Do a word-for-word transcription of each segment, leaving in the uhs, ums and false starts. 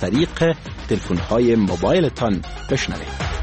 طریق تلفن‌های موبایلتان بشنوید.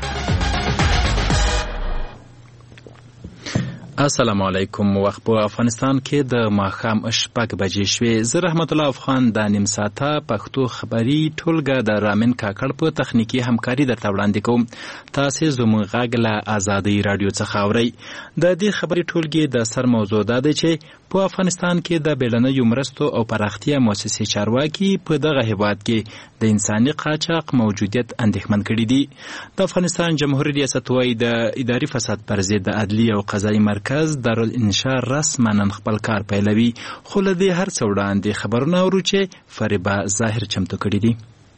السلام علیکم. وخت په افغانستان کې د ماښام شپږ بجې شوې. زه رحمت الله افغان د نیم ساعته پښتو خبري ټولګه د رامین کاکړ په تخنیکی همکاري درته وړاندې کوم. تاسې زموږ غږ له ازادۍ رادیو څخه اورئ. د دې خبري ټولګې د سر موضوع دا دی چې په افغانستان کې د بیړنیو مرستو او پراختیا مؤسسې چارواکي په دغه هیواد کې د انساني قاچاق موجودیت اندېښمن کړي دي. د افغانستان جمهوریت ریاست وايي د اداري فساد پر ضد د عدلي او قضایي مرکز دارالانشا رسما نن خپل کار پیلوي. خو له دې هر څه وړاندې خبرونه اورو چې فریبه ظاهر چمتو کړي دي.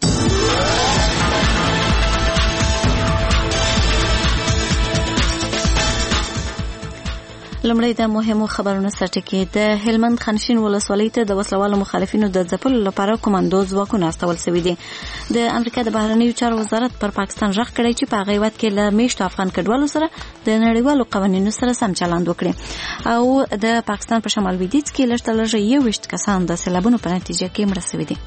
لمړی د مهمو خبرونو سرټکی. د هلمند خانشین ولسوالۍ ته د وسلوالو مخالفینو د ځپلو لپاره کوماندو ځواکونه استول شوي دي. د امریکا د بهرنیو چارو وزارت پر پاکستان غږ کړی چې په هغه هیواد کې له میشتو افغان کډوالو سره د نړیوالو قوانینو سره سم چلند وکړي او د پاکستان په شمال لویدیځ کې لږ تر لږه یو ویشت کسان د سیلابونو په نتیجه کې مړه شوي دي.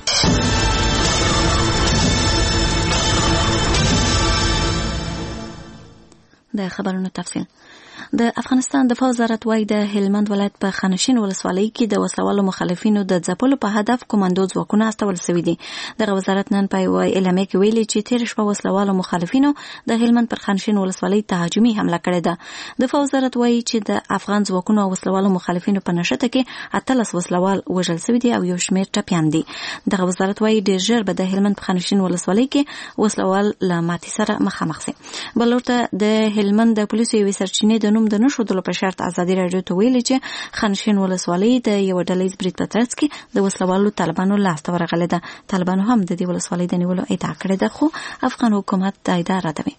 د خبرونو تفصیل. د افغانستان د دفاع وزارت وايي د هلمند ولایت په خانشین ولسوالۍ کې د وسلوالو مخالفینو د ځپلو په هدف کوماندو ځواکونه استول شوي دي. دغه وزارت نن په یوه اعلامیه کې ویلي چې تېره شپه وسلوالو مخالفینو د هلمند پر خانشین ولسوالۍ ته هجومي حمله کړې ده. دفاع وزارت وايي چې د افغان ځواکونو او وسلوالو مخالفینو په نښته کې اتلس وسلوال وژل شوي دي او یو شمېر ټپیان دي. دغه وزارت وايي ډېر ژر به د هلمند په خانشین ولسوالۍ کې وسلوال له ماتې سره مخامخ شي. بل ورته د هلمند د پولیسو یوې سرچینې د نوم د نښودلو په شرط ازادي راډیو ته ویلي چې خانشین ولسوالۍ د یو ډلهییز برید په ترڅ کې د وسلوالو طالبانو لاسته ورغلې ده. طالبانو هم د دې ولسوالۍ د نیولو ادعا کړې ده خو افغان حکومت دا ادعا ردوي.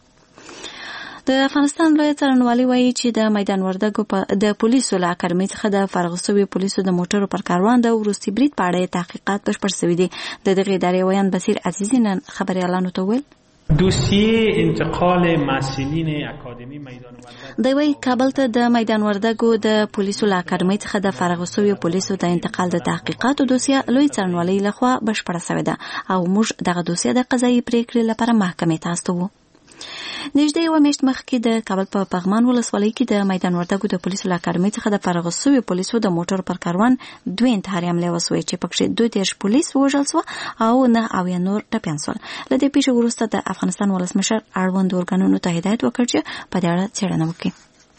د افغانستان لویه څارنوالي وایي چې د میدان وردګو د پولیسو له اکاډمۍ څخه د فارغ شویو پولیسو د موټرو پر کاروان د وروستي برید په اړه تحقیقات بشپړ شوي دي. د دغې ادارې ویان بصیر عزیزي نن خبریالانو ته ویل دوسیه انتقال مسئولین اکادمی میدان وردګ دی وی کابل ته د میدان وردګو د پولیسو له اکاډمۍ څخه د فارغ شویو پولیسو د انتقال د تحقیقاتو دوسیه لوی څارنوالۍ لخوا بشپړه شوې ده او موږ دغه دوسیه د قضایي پریکړې لپاره محکمې ته استوو. نږدې یوه میاشت مخکې د کابل په پغمان ولسوالۍ کې د میدان وردګو د پولیسو له اکاډمۍ څخه د فارغ شویو پولیسو د موټر پر کاروان دوه انتحاري حملې وسوې چې پکې دوه دېرش پولیس وژل شول او نه اویا نور ټپیان شول. له دې پیښې وروسته د افغانستان ولسمشر اړوند ارګانونو ته هدایت وکړ چې په دې اړه څېړنه وکړي.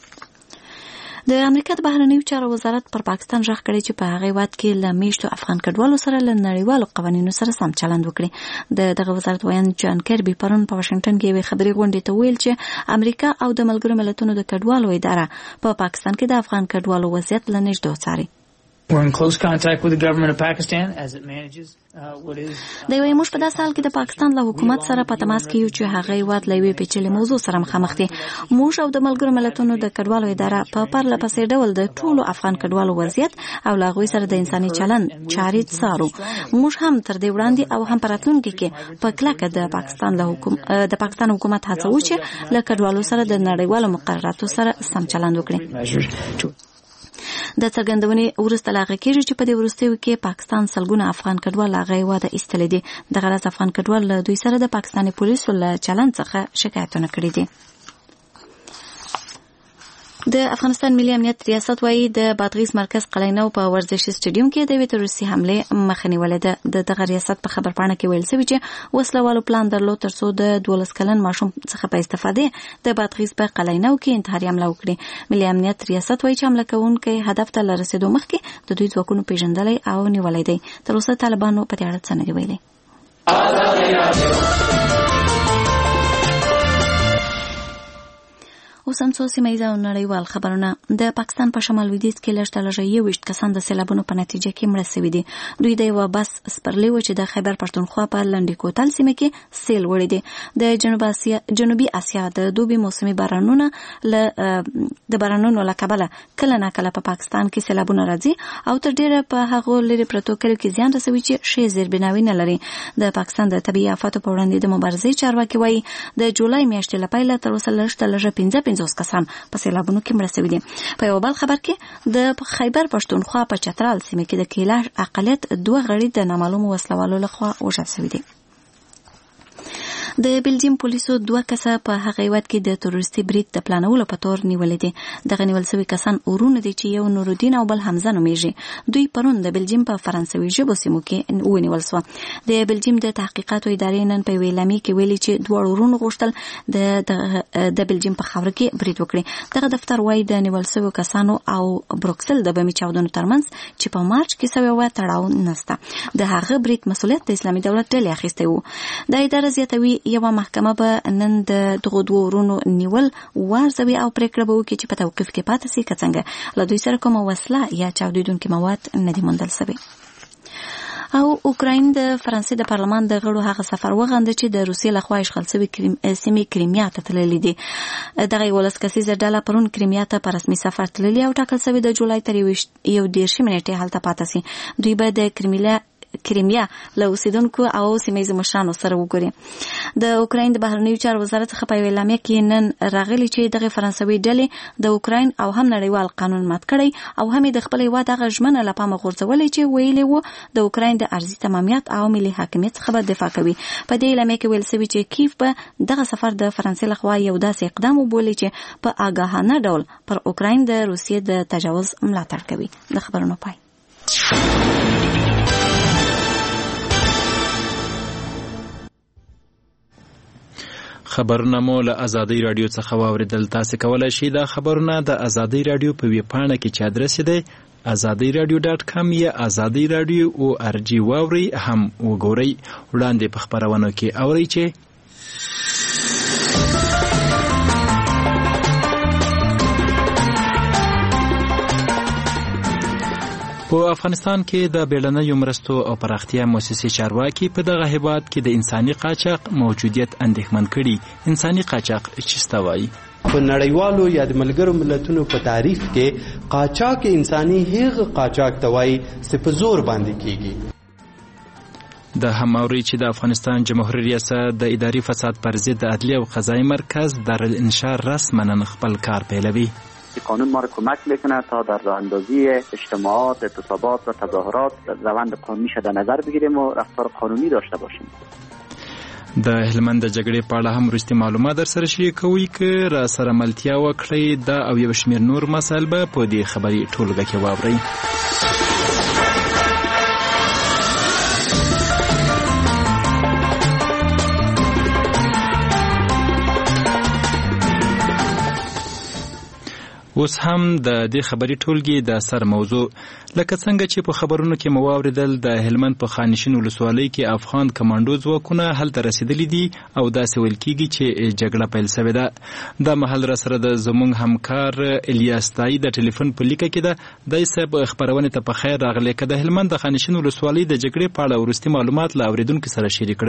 د امریکا د بهرنیو چارو وزارت پر پاکستان غږ کړی چې په هغه هیواد کې له میشتو افغان کډوالو سره له نړیوالو قوانینو سره سم چلند وکړي. د دغه وزارت ویان جان کربي پرون په واشنگټن کې یوې خبري غونډې ته ویل چې امریکا او د ملګرو ملتونو د کډوالو اداره په پاکستان کې د افغان کډوالو وضعیت له نږدې څاري. We're in close contact with the government of Pakistan as it manages uh, what is د یوې موږ په داسې حال کې د پاکستان له حکومت سره په تماس کې یو چې هغه هیواد له یوې پیچلې موضوع سره مخامخ دي. موږ او د ملګرو ملتونو د کډوالو اداره په پرله پسې ډول د ټولو افغان کډوالو وضعیت او له هغوی سره د انساني چلند چارې څارو. موږ هم تر دې وړاندې او هم په راتلونکي کې په کلکه د پاکستان له حکومت د پاکستان حکومت هڅه وکړي چې له کډوالو سره د نړیوالو مقرراتو سره سم چلند وکړي. د څرګندونې وروسته لاغه کېږي چې په دې وروستیو کې پاکستان سلګونه افغان کډوال هغه هیواده ایستلي دي. دغه راز افغان کډوال له دوی سره د پاکستاني پولیسو له چلند څخه شکایتونه کړي دي. د افغانستان ملي امنیت ریاست وايي د بادغیس مرکز قلعه‌نو په ورزشي سټیډیوم کې د تروریستي حملې مخه نیولې ده. د دغه ریاست په خبرپاڼه کې ویل شوی چې وسلوالو پلان درلود ترڅو د دولس کلن ماشوم څخه په استفاده د بادغیس په قلعه‌نو کې انتحاري حمله وکړي. ملي امنیت ریاست وايي چې حمله کوونکي هدف ته رسیدو مخکې د دوی ځواکونو پیژندلای او نیولای دي. تر اوسه طالبانو په دې اړه څه نه دی ویلي. اوس هم څو سیمه او نړیوال خبرونه. د پاکستان په شمال لویدیځ کې لږ تر لږه یو ویشت کسان د سیلابونو په نتیجه کې مړه شوي دي. دوی د یوه بس سپرلی و چې د خیبر پښتونخوا په لنډي کوتل سیمه کې سیل وړی دی. د جنوب اسیا جنوبي اسیا د دوبي موسمي بارانونو له د بارانونو له کبله کله ناکله په پاکستان کې سیلابونه راځي او تر ډیره په هغو لري پرتو کلیو کې زیان رسوي چې ښې زیربناوي نه لري. د پاکستان د طبیعي آفاتو په وړاندې د مبارزې چارواکي وایي د جولای میاشتې له پیله تر اوسه لږ تر لږه پنځه پنځوس کسان په سیلابونو کې مړه شوي دي. په یو بل خبر کې د خیبر پښتونخوا په چترال سیمه کې د کیلاش اقلیت دوه غړي د نامعلومو وسلوالو لخوا وژل شوي دي. د بلجیم پولیسو دوه کسه په هغه هیواد کې د تروریستي برید د پلانولو په تور نیولې دي. دغه نیول شوي کسان ورونه دي چې یو نورالدین او بل حمزه نومیږي. دوی پرون د بلجیم په فرانسوي ژبو سیمو کې ونیول شو. د بلجیم د تحقیقاتو ادارې نن په یوې اعلامیه کې ویلي چې دوه ورونه غوښتل د د بلجیم په خاوره کې برید وکړي. دغه دفتر وايي د نیول شوي کسانو او بروکسل د بمي چاودنو ترمنځ چې په مارچ کې شوی و تړاو نشته. د هغه برید مسؤلیت د اسلامي دولت ډلې اخیستی و. د اداره زیاتوي یوه محکمه به نن د دغو دوه ورونو نیول وارزوي او پریکړه به وکړي چې په توقیف کې پاتې شي که څنګه. له دوی سره کومه وسله یا چاودیدونکي مواد نه دي موندل شوي. او اوکراین د فرانسې د پارلمان د غړو هغه سفر وغنده چې د روسیې لخوا اشغال شوی کریم سیمې کریمیا ته تللی دي. دغه یولس کسیزه ډله پرون کریمیا ته په رسمي سفر تللی او ټاکل شوی د جولای تر یو دېرشمې نیټې هلته پاتې شي. دوی به د کریمیا کریمیا له اوسیدونکو او سیمه‌ییزو مشرانو سره وګوري. د اوکراین د بهرنیو چارو وزارت څخه په یوه اعلامیه کې نن راغلي چې دغه فرانسوي ډلې د اوکراین او هم نړیوال قانون مات کړی او هم د خپل هیواد هغه ژمنه له پامه غورځولې چې ویلي وو د اوکراین د ارضي تمامیت او ملي حاکمیت څخه به دفاع کوي. په دې اعلامیه کې ویل شوي چې کیف به دغه سفر د فرانسې لخوا یو داسې اقدام وبولي چې په آګاهانه ډول پر اوکراین د روسیې د تجاوز ملاتړ کوي. د خبرونو پای. خبرونه مو له ازادي رادیو څخه واوریدل. تاسو کولای شئ دا خبرونه د ازادي رادیو په ویب پاڼه کې چې ادرس دی ازادي رادیو ډاټ کام یا ازادي رادیو او ار جی واوري هم وګورئ. وړاندې په خبرونو کې اورئ چې په افغانستان کې د بیړنیو مرستو او پراختیا مؤسسې چارواکي په دغه هیواد کې د انساني قاچاق موجودیت اندېښمن کړي. انساني قاچاق څه ته وایي؟ په نړیوالو یا د ملګرو ملتونو په تعریف کې قاچاق انساني هغه قاچاق ته وایي چې په زور باندې کیږي. د هماوري چې د افغانستان جمهوریت ریاست د اداري فساد پر ضد د عدلیه او قضایي مرکز دارالانشار رسما خپل کار پیلوي. قانون ما را کمک میکنه تا در راه اندازی اجتماعات، اعتصابات و تظاهرات روند قانونی در نظر بگیریم و رفتار قانونی داشته باشیم. د هلمند د جګړې په اړه هم وروستي معلومات در سره شریکوي که را سره ملتیا وکړئ. دا او یو شمېر نور مسایل به په دې خبري ټولګه کې واورئ. اوس هم د دې خبري ټولګي د سر موضوع لکه څنګه چې په خبرونو کې مو واوریدل د هلمند په خانشین ولسوالۍ کې افغان کمانډو ځواکونه هلته رسیدلي دي او داسې ویل کېږي چې جګړه پیل شوې ده. دا مهال را سره د زموږ همکار الیاس تایي د ټلیفون په لیکه کې ده. دی صاحب خبرونې ته په خیر راغلی. که د هلمند د خانشین ولسوالۍ د جګړې په اړه وروستي معلومات له اورېدونکو سره شریک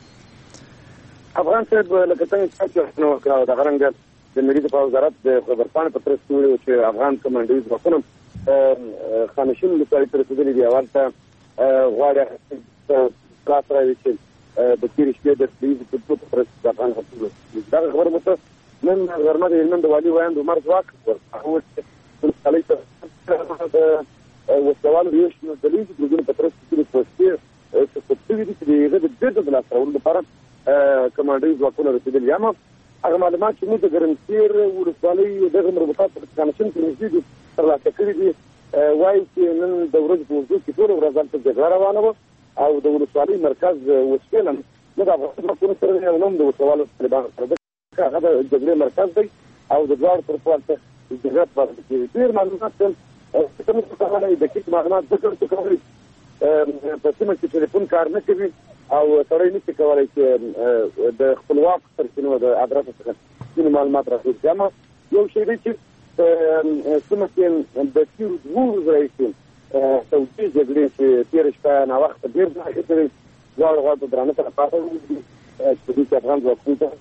کړئ. افغان صاحب لکه څنګه چې نو دغه رنګ د ملي دفاع وزارت د خبرپاڼې په ترڅ کې ویلي چې افغان کمانډوي ځواکونه خانشین ولسوالۍ ته رسېدلي دي. هلته غواړي خلاص راوي چې د تېرې شپې د سپېڅلي کلتور په ترڅ کې د افغان حکومت دغه خبره مو ته نن غرمه د هلمند د والي ویاند عمر ځواک هغه ولسوالۍ ته د وسلوالو د یو شمېر ډلهییزو ګروپونو په ترڅ کې پوستې ثبت شوي دي چې د هغه د بېرته د لاسته راوړلو لپاره کمانډوي ځواکونه رسېدلي. اما هغه معلومات چې موږ د ګرمسیر ولسوالۍ دغه مربوطات په خانشین کې نږدې دي ترلاسه کړي دي وایي چې نن د ورځې په اوږدو کې ټوله ورځ هلته جګړه روانه وه او د ولسوالۍ مرکز وسپېلن نه د افغان ځواکونو سره دی او نه هم د وسلوالو طالبانو سره ده. هغه د جګړې مرکز دی او د دواړو طرفو هلته جګړه پاتې کېږي. ډېر معلومات څه موږ کولی دقیق معلومات ذکر څه کولی په سیمه کې ټلیفون کار نه کوي او سړی نشي کولی چې د خپلواک سرچینو د ادرس څخه ځینې معلومات راټول کړي. اما یو شی دی چې په سیمه کې د تېرو دوو ورځو راهیسې توجیه جګړې چې تېره شپه ناوخته ډېر ځای کړی دواړو غاړو ته درانه سره پاته وي چې دوی چې افغان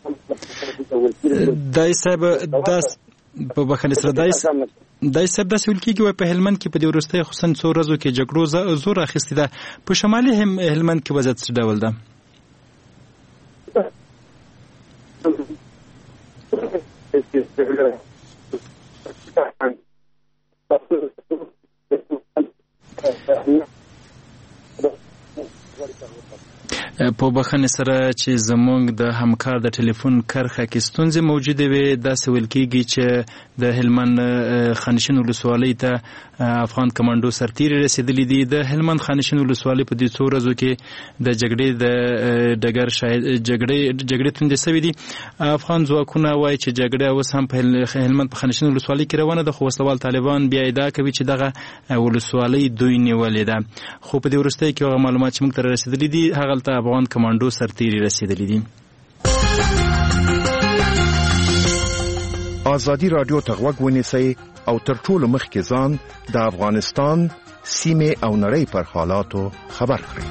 ځواکونو ته دای صاحب داس په بخښنې سره دای دای صاحب داسې ویل کېږي وایي په هلمند کې په دې وروستیو خصوصا څو ورځو کې جګړو زور اخیستې ده. په شمالي هلمند کې وضعیت څه ډول ده؟ په بخښنې سره چې زموږ د همکار د ټلیفون کرښه کې ستونزې موجودې وې، داسې ویل کېږي چې د هلمند خانشین ولسوالۍ ته افغان کمانډو سرتیري رسېدلي دي. د هلمند خانشین ولسوالۍ په دې څو ورځو کې د جګړې د ډګر شاهد جګړې جګړې توندې سوي دي. افغان ځواکونه وایي چې جګړه اوس هم په هلمند په خانشین ولسوالۍ کې روانه ده، خو وسلوال طالبان بیا ادعا کوي چې دغه ولسوالۍ دوی نیولې ده. خو په دې وروستیو کې هغه معلومات چې موږ ته رسېدلي دي، هغلته افغان کمانډو سرتیري رسېدلي دي. ازادي راډیو ته غوږ ونیسئ او تر ټولو مخکې ځان د افغانستان سیمې او نړۍ پر حالاتو خبر کړئ.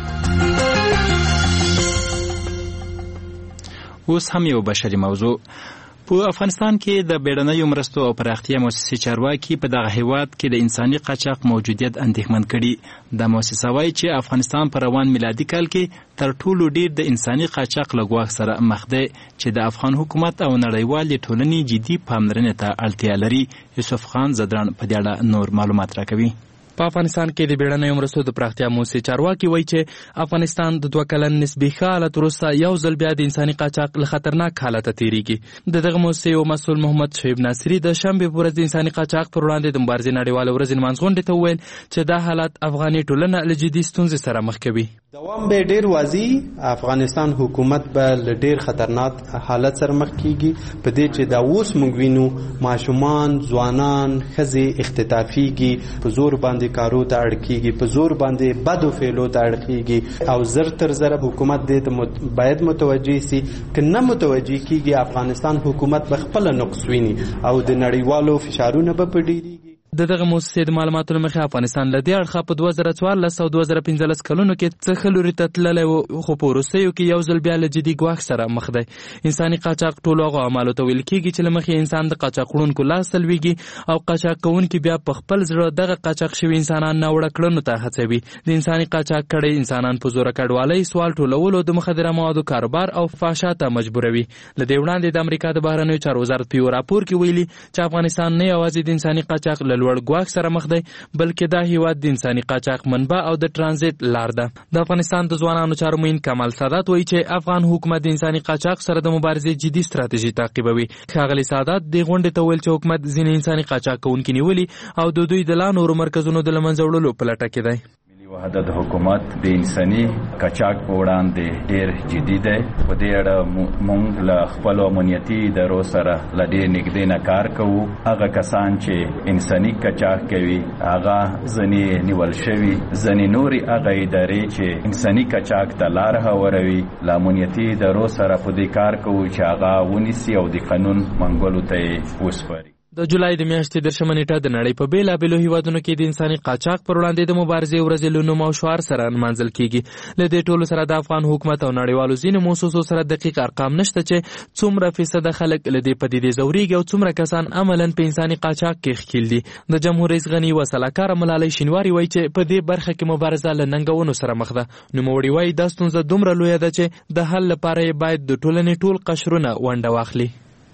اوس هم یو بشري موضوع. په افغانستان کې د بیړنیو مرستو او پراختیا مؤسسې چارواکي په دغه هیواد کې د انساني قاچاق موجودیت اندېښمن کړي. د مؤسسه وایي چې افغانستان په روان میلادي کال کې تر ټولو ډیر د انساني قاچاق له ګواښ سره مخ دی چې د افغان حکومت او نړیوالې ټولنې جدي پاملرنې ته اړتیا لري. یوسف خان زدران په دې اړه نور معلومات راکوي. په افغانستان کې د بیړنیو مرستو د پراختیا مؤسسې چارواکي وایي چې افغانستان د دوه کلن نسبي ښه حالت وروسته یو ځل بیا د انساني قاچاق له خطرناک حالته تېرېږي. د دغه مؤسسې یو مسؤل محمد شعیب ناصري د شنبې په ورځ د انساني قاچاق پر وړاندې د مبارزې نړیواله ورځې لمانځ غونډې ته وویل چې دا حالت افغاني ټولنه له جدي ستونزې سره مخ کوي. دوام به ډیر واضح افغانستان حکومت به له ډیر خطرناک حالت سره مخ کیږي، په دې چې دا اوس موږ وینو ماشومان، ځوانان، ښځې اختطافیږي، په زور باندې کارو ته اړ کیږي، په زور باندې بدو فعلو ته اړ کیږي او زر تر زر حکومت دې ته باید متوجه سي. که نه متوجه کیږي افغانستان حکومت به خپل نقص ویني او د نړیوالو فشارونه به په ډیریږي. د دغه مؤسسې د معلوماتو له مخې افغانستان له دې اړخه په دوه زره څوارلس او دوه زره پنځلس کلونو کې څه ښه لوري ته تللی و، خو په وروستیو کې یو ځل بیا له جدي ګواښ سره مخ دی. انساني قاچاق ټولو هغو اعمالو ته ویل کېږي چې له مخې انسان د قاچاق وړونکو لاس ته لویږي او قاچاق کوونکي بیا په خپل زړه دغه قاچاق شوي انسانان ناوړه کړنو ته هڅوي. د انساني قاچاق کړی انسانان په زوره کډوالۍ، سوال ټولولو، د مخدره موادو کاروبار او فحشا ته مجبوروي. له دې وړاندې د امریکا د بهرنیو چارو وزارت په یو راپور کې ویلي چې افغانستان نه یوازې د انساني قاچاق له لوړ ګواښ سره دی بلکې دا هیواد د انساني قاچاق منبع او د ترانزیت لار ده. د افغانستان د ځوانانو چارو معین کمال سادات وایي چې افغان حکومت د انساني قاچاق سره د مبارزې جدي ستراتیژي تعقیبوي. ښاغلي سادات د غونډې ته ویل چې حکومت ځینې انساني قاچاق کوونکي نیولي او د دوی د لا نورو مرکزونو د له منځه وړلو په لټه کې دی. وحدت حکومت د انساني قاچاق په وړاندې ډېر جدي دی. په دې اړه موږ له خپلو امنیتي ادارو سره له ډېر نږدې نه کار کوو. هغه کسان چې انساني قاچاق کوي هغه ځینې نیول شوي، ځینې نورې هغه ادارې چې انساني قاچاق ته لار هواروي، له امنیتي ادارو سره په دې کار کوو چې هغه ونیسي او د قانون منګولو ته یې وسپاري. د جولای د میاشتې دېرشمه نیټه د نړۍ په بېلابېلو هیوادونو کې د انساني قاچاق پر وړاندې د مبارزې ورځې له نوم او شعار سره نمانځل کېږي. له دې ټولو سره د افغان حکومت او نړیوالو ځینو مؤسسو سره دقیق ارقام نشته چې څومره فیصده خلک له دې پدیدې ځورېږي او څومره کسان عملاً په انساني قاچاق کې ښکیل دي. د جمهور رئیس غني و سلاکاره ملالۍ شینواري وایي چې په دې برخه کې مبارزه له ننګونو سره مخ ده. نوموړي وایي دا ستونزه دومره لویه ده چې د حل لپاره یې باید د ټولنې ټول قشرونه ونډه واخلي.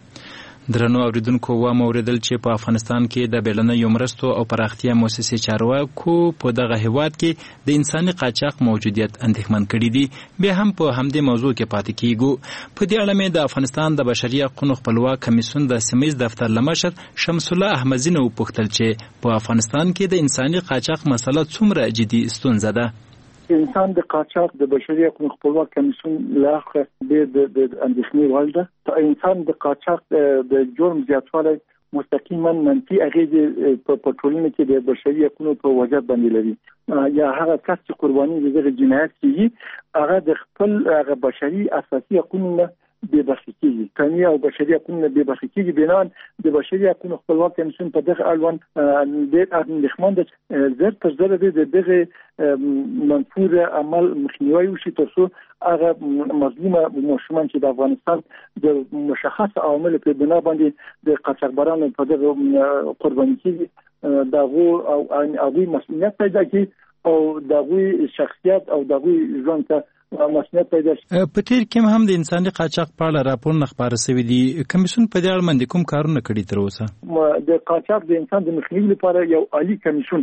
درنو اوریدونکو، وامه اوریدل چې په افغانستان کې د بیړنیو مرستو او پراختیا مؤسسې چارواکو په دغه هیواد کې د انساني قاچاق موجودیت اندېښمن کړي دي. بیا هم په همدې موضوع کې پاتې کیږو. په دې اړه مې د افغانستان د بشري حقوقو خپلواک کمیسیون د سیمهییز دفتر له مشر شمس الله احمدزي نه وپوښتل چې په افغانستان کې د انساني قاچاق مسله څومره جدي ستونزه ده. انسان د قاچاق د بشري حقوقو خپلواک کمیسیون لاخه د د اندېښنې وړ ده. انسان د قاچاق د جرم زیاتوالی مستقیما منفي اغیزې په ټولنه کې د بشري حقوقو په وجه باندې لري. یا هغه کس چې قرباني دغه جنایت کوي هغه د خپل هغه بشري اساسي حقوقو بې برخې کېږي. قانوني او بشري حقوقو بې برخې کېږي. بنان د بشري حقوقو خپلواک کمیسیون په دغه اړوند ډېر اندېښمن ده. زر تر زره د دغه منفور عمل مخنیوي وشي تر څو هغه مظلومه ماشومان چې د افغانستان د مشخص عواملو په بنا باندې د قاچاقبرانو په دغه قرباني کېږي دغه او هغوی مسؤلیت پیدا کوي او دغه شخصیت او دغه ژوند ته مسؤلیت پیدا شي. په تیر کې هم د انساني قاچاق په اړه راپورونه خپاره شوي دي. کمیسیون په دې اړه باندې کوم کارونه کړي تر اوسه؟ د قاچاق د انسان د مخنیوي لپاره یو عالی کمیسیون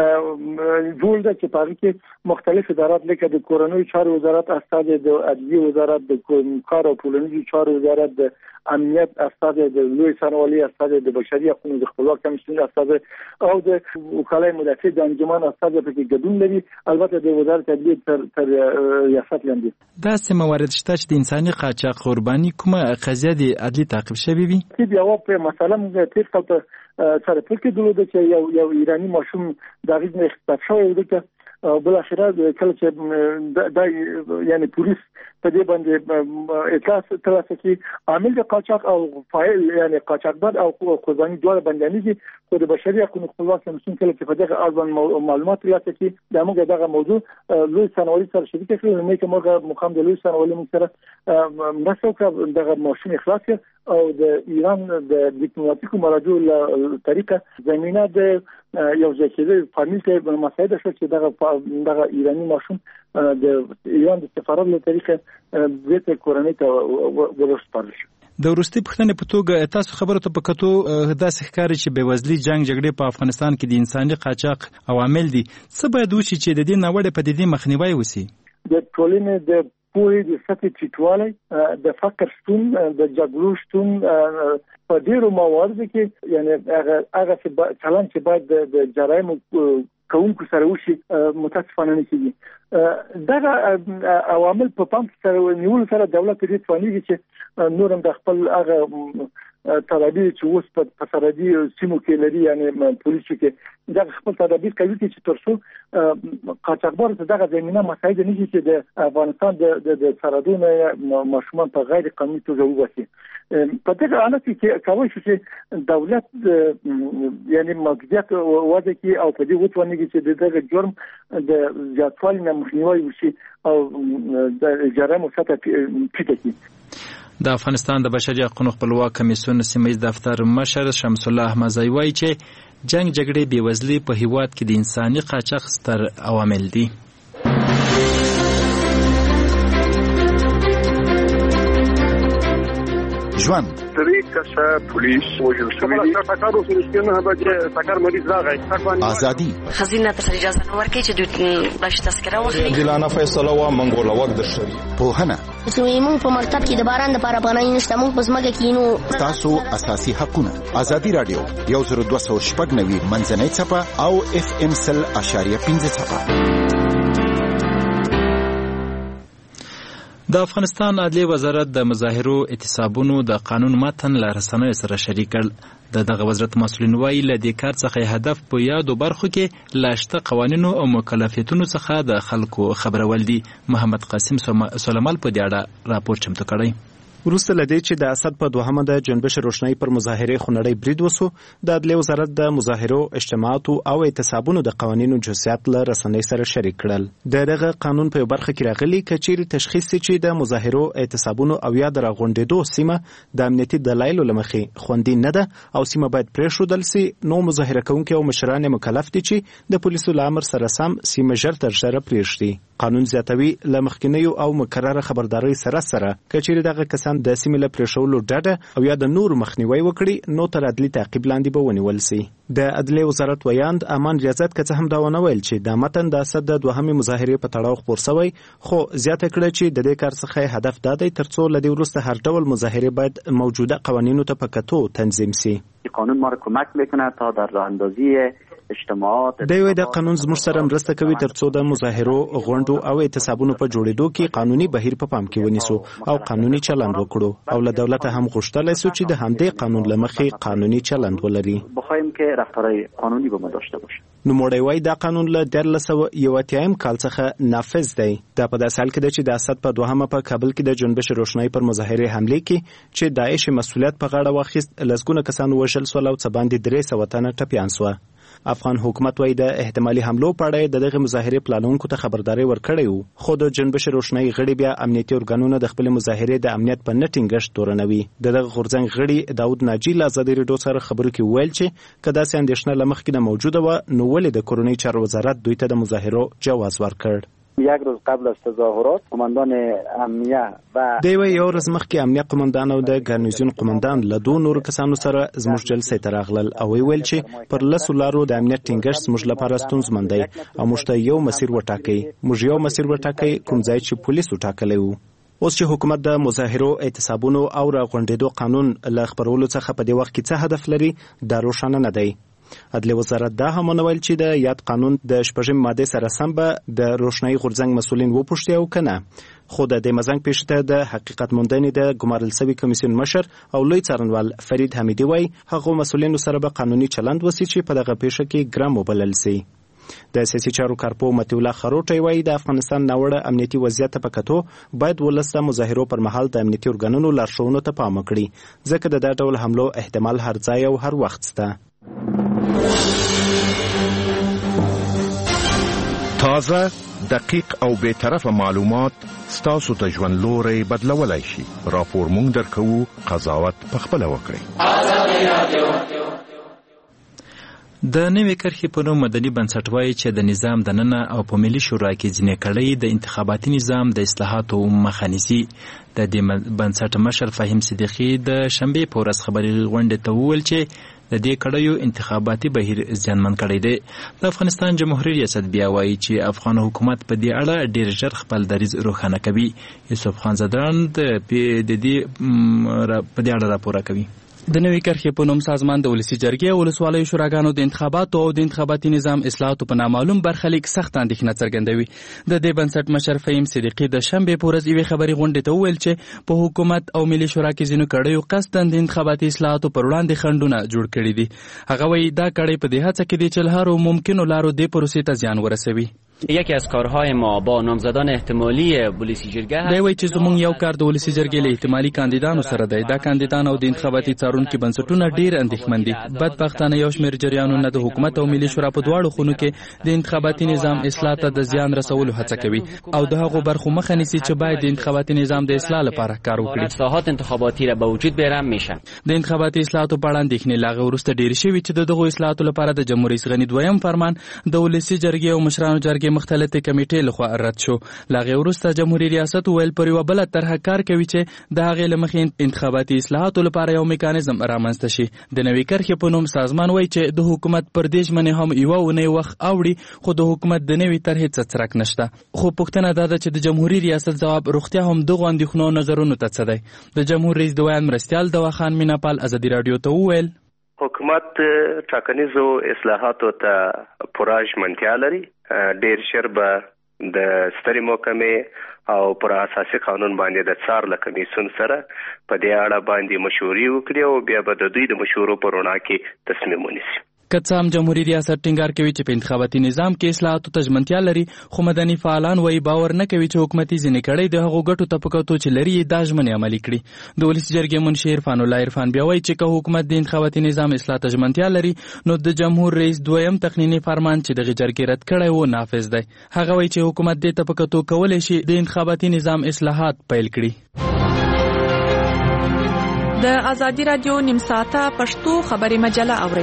جوړ ده چې په هغه کې مختلف ادارات لکه د کورنۍ چارو وزارت استاد، د عدلیې وزارت، د کار او ټولنیزو چارو وزارت، د امنیت استاد، د لوی څارنوالۍ استاد، د بشري حقوقو د خپلواک کمیسیون استاد او د وکالای مدافع د انجمن استاد په کې ګډون لري. البته د وزارت عدلیې تر تر ریاست لاندې دا سم موارد شته چې د انساني قاچاق قرباني کومه قضیه د عدلي تعقیب شوی وي. چې بیا په مثلا تیر کال په سره په کې دلته چې یو یو ایرانی ماشوم د غیږ نه اختطاف شوی و چې بل اخره کله چې د یعنی پولیس په دې باندې اطلاع ترلاسه کړي عامل د قاچاق او فاعل یعنی قاچاقبر او قرباني دواړه بنديږي. خو د بشري حقوقو خپلواک کمیسیون کله چې په دغه اړوند معلومات ترلاسه کړي د موږ دغه موضوع لوی څارنوالۍ سره شریک کړو. نو موږ موږ مقام د لوی څارنوالۍ سره مرسته وکړه دغه ماشوم اخلاص او د ایران د ډیپلوماټیکو مراجعو له طریقه زمينه د یو ځای کې فامیل ته مساعده شو چې دغه دغه ایرانی ماشوم د ایران د سفارت له طریقه د کورنۍ ته ورسپارل شو. د وروستي پښتنې په توګه تاسو خبرو ته په کتو داسې ښکاري چې بېوزلي جنگ جګړې په افغانستان کې د انساني قاچاق عوامل دي. څه باید وشي چې د دې ناوړه پدیدې مخنیوی وشي؟ د ټولنې د پوهې د سطحې ټیټوالی، د فقر شتون، د جګړو شتون په ډېرو مواردو کې یعنی هغه هغه چلند چې باید د جرایمو کوونکو سره وشي متاسفانه نه کېږي. دغه عوامل په پام کې سره نیول سره دولت دې توانیږي چې نور هم د خپل هغه تدابیر چې اوس په سرحدي سیمو کې لري یعنی پولیسو کې دغه خپل تدابیر کوي چې ترڅو قاچاقبر دغه زمينه مساعده نه شي چې د افغانستان د د سرحدونو ماشومان په غیر قانوني توګه ووسي. په دغه حالت کې کوي چې دولت یعنی موجودیت وضع کې او په دې وتوانیږي چې دغه جرم د زیاتوالي نه مخنیوي وشي او د جرایمو سطح ټیټه کړي. د افغانستان د بشري حقوقو خپلواک کمیسیون سیمه‌ییز دفتر مشر شمس الله احمدزی وایي چې جنگ جګړې بېوزلي په هیواد کې د انساني قاچاق ستر عوامل دي. ژوند درې کسه پولیس وژل شوي دي. ټکر وسو نه به ټکر مریض راغی. ازادي خزینه ته اجازه نه ورکړي چې دوی باش تذکره واخلي. دلانه فیصله وا منګول وخت د شری پوهنه چې موږ په مرتب کې د باران د لپاره پناه نشته موږ په ځمکه کې نو تاسو اساسي حقوقونه. ازادي رادیو یو زر دوه سوه شپږ نوي منځنۍ څپه او اف ام سل اشاریه پنځه څپه. د افغانستان عدلیې وزارت د مظاهرو اعتصابونو د قانون متن له رسنیو سره شریک کړ. د دغه وزارت مسؤلین وایي له دې کار څخه هدف په یادو برخو کې له شته قوانینو او مکلفیتونو څخه د خلکو خبرول دي. محمد قاسم سلیمال په دې اړه راپور چمتو کړی. وروسته لدې چې د اسد په دوهمه د جنبش روشنايي پر مظاهرې خونړی برید وسو، د عدلیې وزارت د مظاهرو، اجتماعاتو او اعتصابونو د قوانینو جزئیات له رسنۍ سره شریک کړل. د دغه قانون په برخه کې راغلي کچېری تشخیص چې د مظاهرو، اعتصابونو او یا د راغونډېدو سیمه د امنیتي دلایلو لمخې خوندي نه ده او سیمه باید پرېښودل سي، نو مظاهره کوونکي او مشران مکلف دي چې د پولیسو له امر سره سم سیمه ژر تر ژره پرېږدي. قانون زیاتوي له مخکینیو او مکرره خبرداري سره سره کچېری دغه کسان د سیمې له پرېښولو ډډه او یا د نور مخنیوي وکړي نو تر عدلي تعقیب لاندې به ونیول سي. د عدلیې وزارت ویاند امان ریاضت که څه هم دا ونه ویل چې د متن د اسد د دوهمې مظاهرې په تړاو خپور شوی، خو زیاته کړه چې د دې کار څخه هدف دا دی ترڅو له دې وروسته هر ډول مظاهرې باید موجوده قوانینو ته په کتو تنظیم سي. قانون ما را کمک میکنه تا در راه اندازی اجتماعات دوی د قانون زموږ سره مرسته کوي ترڅو د مظاهرو، غونډو او اعتصابونو په جوړېدو کې قانوني بهیر په پام کې ونیسو او قانوني چلند وکړو او له دولته هم غوښتلای سو چې د همدې قانون له مخې قانوني چلند ولري. بخوایم که رفتارهای قانونی به ما داشته باشه. نوموړی وایي دا قانون له دیارلس سوه یو اتیایم کال څخه نافذ دی. دا په داسې حال کې ده چې د اسد په دوهمه په کابل کې د جنبش روشنايي پر مظاهرې حملې کې چې داعش مسؤلیت په غاړه واخیست، لسګونه کسان وژل سول او څه باندې درې سوه تنه ټپیان سوه. افغان حکومت وایي د احتمالي حملو په اړه د دغه مظاهرې پلانونکو ته خبرداري ورکړې وو، خو د جنبش روشنايي غړي بیا امنیتي ارګانونه د خپل مظاهرې د امنیت په نه ټینګښت تورنوي. د دغه غورځنګ غړي داود ناجی له ازادي راډیو سره خبرو کې ویل چې که داسې اندېښنه له مخکې نه موجوده وه نو ولې د کورنۍ چارو وزارت دوی ته د مظاهرو جواز ورکړ. یک روز قبل از تظاهرات قماندان امنیه و د یو ورځ مخکې امنیه قماندان او د ګارنیزیون قماندان له دوه نورو کسانو سره زموږ جلسې ته راغلل او ویل چې پر لسو لارو د امنیت ټینګښت زموږ لپاره ستونزمن دی او موږ ته یو مسیر وټاکئ موږ یو مسیر وټاکئ کوم ځای چې پولیسو ټاکلی و. اوس چې حکومت د مظاهرو، اعتصابونو او راغونډېدو قانون له خپرولو څخه په دې وخت کې څه هدف لري دا روښانه نه دی. عدلیه وزارت دا هم ونویل چې د یاد قانون د شپږمې مادې سره سم به د روښنايي غورځنګ مسؤلین وپوښتي او که نه. خو د دې مزنګ پیښې ته د حقیقت موندنې د ګمارل سوي کمیسیون مشر او لوی څارنوال فرید حمیدي وایي هغو مسؤلینو سره به قانوني چلند وسي چې په دغه پیښه کې ګرم وبلل سي. د سیاسي چارو کارپو مطیع الله خروټی وایي د افغانستان ناوړه امنیتي وضعیت ته په کتو باید ولس د مظاهرو پر مهال د امنیتي ارګانونو لارښوونو ته پام وکړي ځکه د دا ډول حملو احتمال هر ځای او هر وخت شته. تازه، دقیق او بی‌طرفه معلومات ستاسو د ژوند لوری بدلولی شي. راپور مونږ درکوو، قضاوت پخپله وکړئ. د نوې کرښې په نوم مدني بنسټ وایي چې د نظام دننه او په ملي شورا کې ځینې کړۍ د انتخاباتي نظام د اصلاحاتو مخه نیسي. د دې بنسټ مشر فهیم صدیقي د شنبې په ورځ خبري غونډې ته وویل چې د دې کړیو انتخاباتي بهیر زیانمن کړی دی. د افغانستان جمهوریت ریاست بیا وایي چې افغان حکومت په دې اړه ډیر ژر خپل دریځ روښانه کوي. یوسف خان زدران د دې په دې اړه راپور کوي. د نوې کرښې په نوم سازمان د ولسي جرګې او ولسوالیو شوراګانو د انتخاباتو او د انتخاباتي نظام اصلاحاتو په نامعلوم برخلیک سخت اندېښنه څرګندوي. د دې بنسټ مشر فهیم صدیقي د شنبې په ورځ یوې خبري غونډې ته وویل چې په حکومت او ملي شورا کې ځینو کړیو قصداً د انتخاباتي اصلاحاتو پر وړاندې خنډونه جوړ کړي دي. هغه وایي دا کړۍ په دې هڅه کې دي چې له هرو ممکنو لارو دې پروسې ته زیان ورسوي. یکی از کارهای ما با نامزدان احتمالی ولسی جرګه دی وایي چې زموږ یو کار د ولسی جرګې له احتمالي کاندیدانو سره دی. دا کاندیدان او د انتخاباتي څارونکو بنسټونه ډیر اندېښمن دي. بدبختانه یو شمېر جریانونه د حکومت او ملي شورا په دواړو خونو کې د انتخاباتي نظام اصلاح ته د زیان رسولو هڅه کوي او د هغو برخو مخه نیسي چې باید د انتخاباتي نظام د اصلاح لپاره کار وکړي. اصلاحات انتخاباتی را به وجود بیارن میشه. د انتخاباتي اصلاحاتو په اړه اندېښنې لا وروسته ډېرې شوي چې د دغو اصلاحاتو لپاره د جمهوریت رئیس غني دویم فرمان د ولسی جرګې او مشرانو جرګې مختلفې کمیټې لخوا رد شو. لاغه وروسته جمهوریت ریاست ویل پر یو بل طرح کار کوي چې د هغې لمخې انتخاباتي اصلاحاتو لپاره یو میکانیزم رامنځته شي. د نوې کرښې په نوم سازمان وایي چې د حکومت پر دې ژمنې هم یوه اونۍ وخت اوړي خو د حکومت د نوې طرحې څه څرک نشته. خو پوښتنه دا ده چې د جمهوریت ریاست ځواب روغتیا هم دغو اندېښنو نظرونو ته څه دی. د جمهور رئیس دویم مرستیال دواخان میناپال ازادي راډیو ته وویل حکومت ټاکنیزو اصلاحاتو ته پوره ژمنتیا لري. ډېر ژر به د سترې محکمې او پر اساسي قانون باندې د څار له کمیسیون سره په دې اړه باندې مشورې وکړي او بیا به د دوی د مشورو پر وړاندې کې تصمیم ونیسي. که څه هم جمهوریت ریاست ټینګار کوي چې په انتخاباتي نظام کې اصلاحاتو ته ژمنتیا لري خو مدني فعالان وایي باور نه کوي چې حکومتي ځینې کړۍ د هغو ګټو ته په کتو چې لري دا ژمنې عملي کړي. د ولسي جرګې منشي عرفان الله عرفان بیا وایي چې که حکومت د انتخاباتي نظام اصلاح ته ژمنتیا لري نو د جمهور رئیس دویم تقنیني فرمان چې دغه جرګې رد کړی و نافذ دی. هغه وایي چې حکومت دې ته په کتو کولی شي د انتخاباتي نظام اصلاحات پیل کړي. د ازادي راډیو نیم ساعته پښتو خبري مجله اورئ.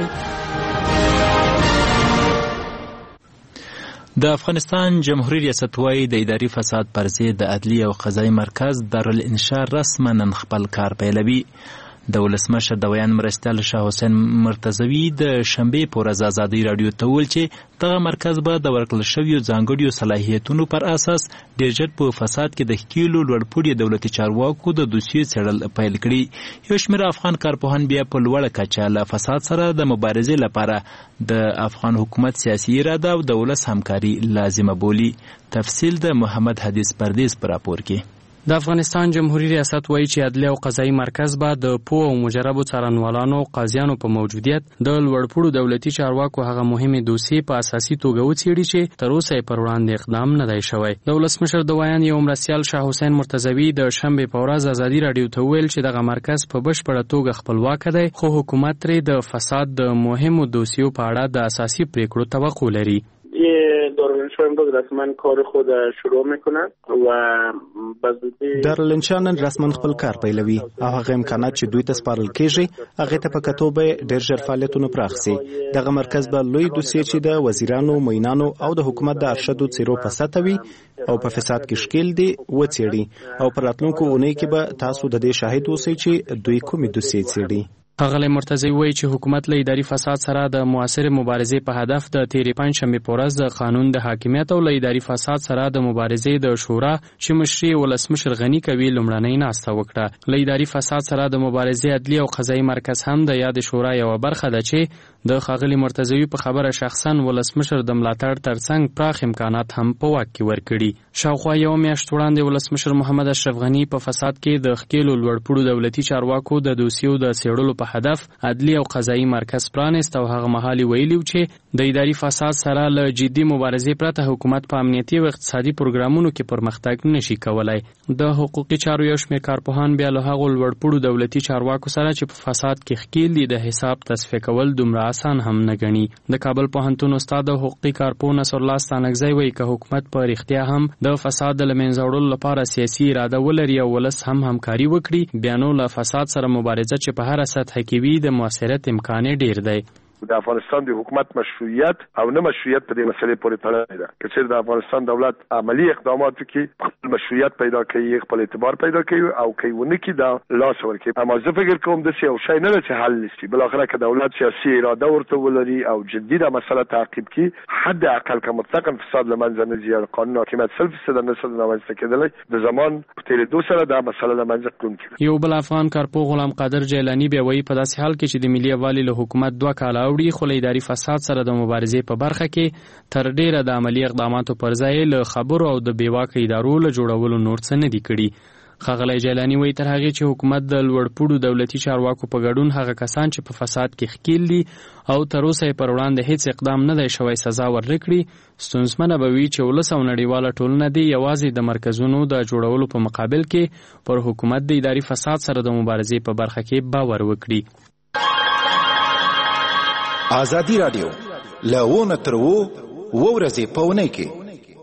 د افغانستان جمهوریت ریاست وایي د اداري فساد پر ضد د عدلیې او قضایي مرکز دارالانشار رسما نن خپل کار پیلوي. د ولسمشر د ویان مرستیال شاه حسین مرتضوي د شنبې په ورځ ازادي راډیو ته وویل چې دغه مرکز به د ورکړل شویو ځانګړیو صلاحیتونو پر اساس ډېر ژر په فساد کې د ښکېلو لوړپوړي دولتي چارواکو د دوسیې څېړل پیل کړي. یو شمېر افغان کارپوهان بیا په لوړه کچه له فساد سره د مبارزې لپاره د افغان حکومت سیاسي اراده او د ولس همکاري لازمه بولي. تفصیل د محمد حدیث پردیس په راپور کې. د افغانستان جمهوریت ریاست وایي چې عدلیه او قضایي مرکز به د پوه او مجربو څارنوالانو او قاضیانو په موجودیت د لوړپوړو دولتي چارواکو هغه مهمې دوسیې په اساسي توګه وڅېړي چې تر اوسه یې پر وړاندې اقدام نه دی شوی. د ولسمشر د ویان یو مرستیال شاه حسین مرتضوي د شنبې په ورځ ازادي راډیو ته وویل چې دغه مرکز په بشپړه توګه خپلواک دی خو حکومت ترې د فساد د مهمو دوسیو په اړه د اساسي پریکړو توقع لري. یه دارالانشار دانشگاه امروز رسما کار خود شروع میکنه و بزودی دارالانشا نن رسما خپل کار پیلوي او هغه امکانات چې دوی ته سپارل کیږي هغه ته په کتو به ډېر ژر فعالیتونه پراخ سي. دغه مرکز به لوی دوسیه چې د وزیرانو، معینانو او د حکومت د ارشدو څیرو په سطح وي او په فساد کې شکیل دي وڅېړي او پر راتلونکو اونۍ کې به تاسو د دې شاهد اوسئ چې دوی کومې دوسیې څېړي. ښاغلی مرتضی وایي چې حکومت له اداري فساد سره د موثرې مبارزې په هدف د تېرې پنجشنبې په ورځ د قانون د حاکمیت او له اداري فساد سره د مبارزې د شورا چې مشري ولسمشر غني کوي لومړنۍ ناسته وکړه. له اداري فساد سره د مبارزې عدلي او قضایي مرکز هم د یاد شورا یوه برخه ده چې د ښاغلي مرتضوي په خبره شخصا ولسمشر د ملاتړ ترڅنګ پراخ امکانات هم په واک کې ورکړي. شاوخوا یو میاشت وړاندې ولسمشر محمد اشرف غني په فساد کې د ښکېلو لوړپوړو دولتي چارواکو د دوسیو د څېړلو په هدف عدلي او قضایي مرکز پرانست او هغه مهال ویلي چې د اداري فساد سره له جدي مبارزې پرته حکومت په امنیتي او اقتصادي پروګرامونو کې پرمختګ نشي کولای. د حقوقي چارو یو شمېر کارپوهان بیا له هغو لوړپوړو دولتي چارواکو سره چې په فساد کې ښکېل دي د حساب تصفیه کول دومره اسان هم نه ګڼي. د کابل پوهنتون استاد او حقوقي کارپوه نصرالله ستانکزی وایي که حکومت په رښتیا هم د فساد د له منځه وړلو لپاره سیاسي اراده ولري او ولس هم همکاري وکړي بیا نو له فساد سره مبارزه چې په هره سطحه کې وي د مؤثریت امکان ډیر دی. د افغانستان د حکومت مشروعیت او نه مشروعیت په دې مسلې پورې تړلې ده. که چېرې د افغانستان دولت عملی اقداماتو کې خپل مشروعیت پیدا کوي، خپل اعتبار پیدا کوي او کوي ونه کې دا لاس ورکوي. اما زه فکر کوم داسې یو شی نه ده چې حل نشي. بالاخره که دولت سیاسي اراده ورته ولري او جدي دا مسله تعقیب کړي، حد اقل که مطلقا فساد له منځه نه ځي او قانون حاکمیت سل فیصده نه شي رامنځته کېدلی، د زمان په تېرېدو سره دا مسله له منځه تلون کېږي. یو بل افغان کارپوه غلام قادر جیلاني بیا وایي په داسې حال کې چې د ملي یووالي له حکومت دوه کاله اوړي خو له اداري فساد سره د مبارزې په برخه کې تر ډیره د عملی اقداماتو پر ځای له خبرو او د بیواکه ادارو له جوړولو نور څه نه دي کړي. ښاغلی جیلاني وایي تر هغې چې حکومت د لوړپوړو دولتي چارواکو په ګډون هغه کسان چې په فساد کې ښکېل دي او تر اوسه یې پر وړاندې هیڅ اقدام نه دی شوی سزا ورنکړي، ستونزمنه به وي چې ولس او نړیواله ټولنه دې یوازې د مرکزونو د جوړولو په مقابل کې پر حکومت د اداري فساد سره د مبارزې په برخه کې باور وکړي. ازادي رادیو لونه تر وو ورځې په ونې کې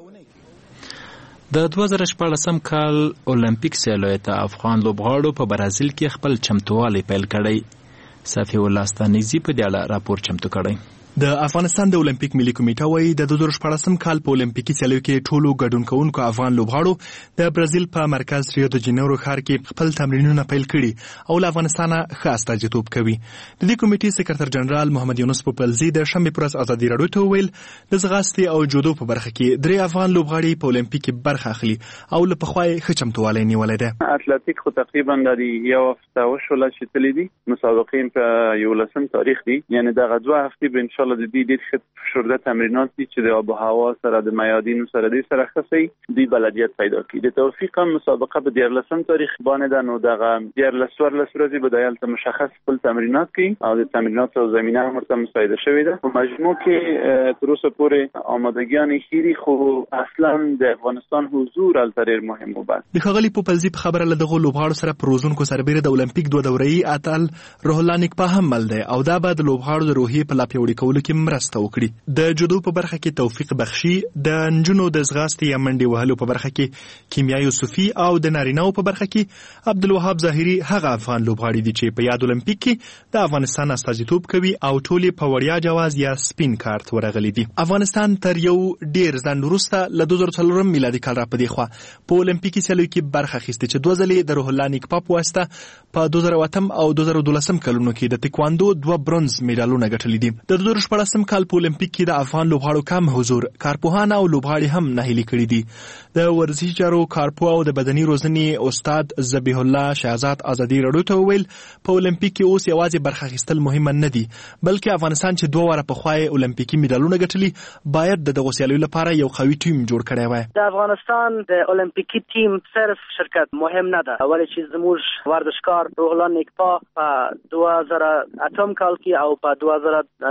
د دوه زره شپاړسم کال اولمپیک سیالیو ته افغان لوبغاړو په برازیل کې خپل چمتووالی پیل کړی. صافي الله ستانکزي په دې اړه راپور چمتو کړی. د افغانستان د اولمپیک ملي کمیټه وایي د دوه زره شپاړسم کال په اولمپیکي سیالیو کې ټولو ګډون کوونکو افغان لوبغاړو د برازیل په مرکز ریو د جنیرو ښار کې خپل تمرینونه پیل کړي او له افغانستانه ښه استازیتوب کوي. د دې کمیټې سکرټر جنرال محمد یونس پوپلزي د شنبې پر ورځ ازادي راډیو ته وویل د ځغاستې او جودو په برخه کې درې افغان لوبغاړي په اولمپیک کې برخه اخلي او له پخوا یې ښه چمتووالی نیولی دی. اتلتیک خو تقریبا د یو هفته وشوله چې تللي دي، مسابقې په یولسم تاریخ دي، یعنې دغه دوه هفتې به انشاءالله د دې ډېر شورده تمرینات دي چې د آب و هوا سره د میادینو سره دې سره ښه دوی بلدیت پیدا کړي. د توفیق هم مسابقه په دیارلسم تاریخ باندې ده، نو دغه دیارلس څوارلس ورځې به د هلته مشخص خپل تمرینات کوي او د تمریناتو زمینه هم ورته مساعده شوې ده. په مجموع کې تر اوسه پورې آمادګیان ښې خو اصلا د افغانستان حضور هلته ډېر مهم و. بس د ښاغلي پوپلزي په خبره له دغو لوبغاړو سره په روزونکو سربیره د اولمپیک دوه دوره‌یي اتل روح الله نیکپا هم مل دی او دا به د لوبغاړو د روحیې په لا پیاوړي کولو کې مرسته وکړي. د جودو په برخه کې توفیق بخشي، د نجونو د ځغاستې یا منډې وهلو په برخه کې کیمیا یوسفي او د نارینه‌و په برخه کې عبدالوهاب ظاهري هغه افغان لوبغاړي دي چې په یاد اولمپیک کې د افغانستان استازیتوب کوي او ټول په وړیا جواز یا سپین کارت ورغلي دي. افغانستان تر یو ډیر ځنډ وروسته له دوه زره څلورم میلادي کال را پدې خوا په اولمپیکي سیالیو کې برخه اخیستې چې دوه ځلې د روح الله نیکپا په واسطه په دوه زره اتم او دوه زره دولسم کلونو کې د تکواندو دوه برونز میډالونه ګټلي دي. د دوه زره شپاړسم کال په اولمپیک کې د افغان لوبغاړو کم حضور کارپوهان او لوبغاړي هم ناهیلي کړي دي. د ورزشي چارو کارپوه او د بدني روزنې استاد ذبیح الله شهزاد ازادي راډیو ته وویل په اولمپیک کې اوس یوازې برخه اخیستل مهمه نه دي، بلکې افغانستان چې دوه واره پخوا یې اولمپیکي میډالونه ګټلي باید د دغو سیالیو لپاره یو قوي ټیم جوړ کړی وای. د افغانستان د اولمپیکي ټیم صرف شرکت مهم نه ده، ولې چې زموږ ورزشکار روح الله نیکپا په دوه زره اتم کال کې او په دوه زره دولسم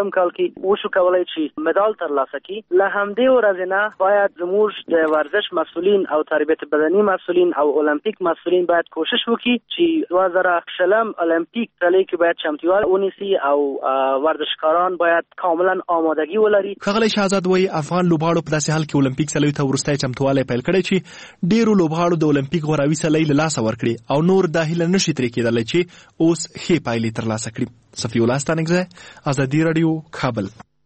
څلوېښتم کال کې وشو کولای چې مدال ترلاسه کړي. له همدې ورځې نه باید زموږ د ورزش مسؤلین او تربیت بدني مسؤلین او المپیک مسؤلین باید کوشش وکړي چې دوه زره شلم المپیک تلې کې باید چمتووالی ونیسي او ورزشکاران باید کاملا آمادگی ولري. ښاغلی شهزاد وایي افغان لوبغاړو په داسې حال کې المپیک سلیو ته وروستی چمتووالی پیل کړی چې ډیرو لوبغاړو د المپیک غوراوي سلی له لاسه ورکړي او نور دا هیله نشي ترې کېدلی چې اوس ښې پایلې ترلاسه کړي. صفي الله ستانکزی، ازادي راډیو، کابل.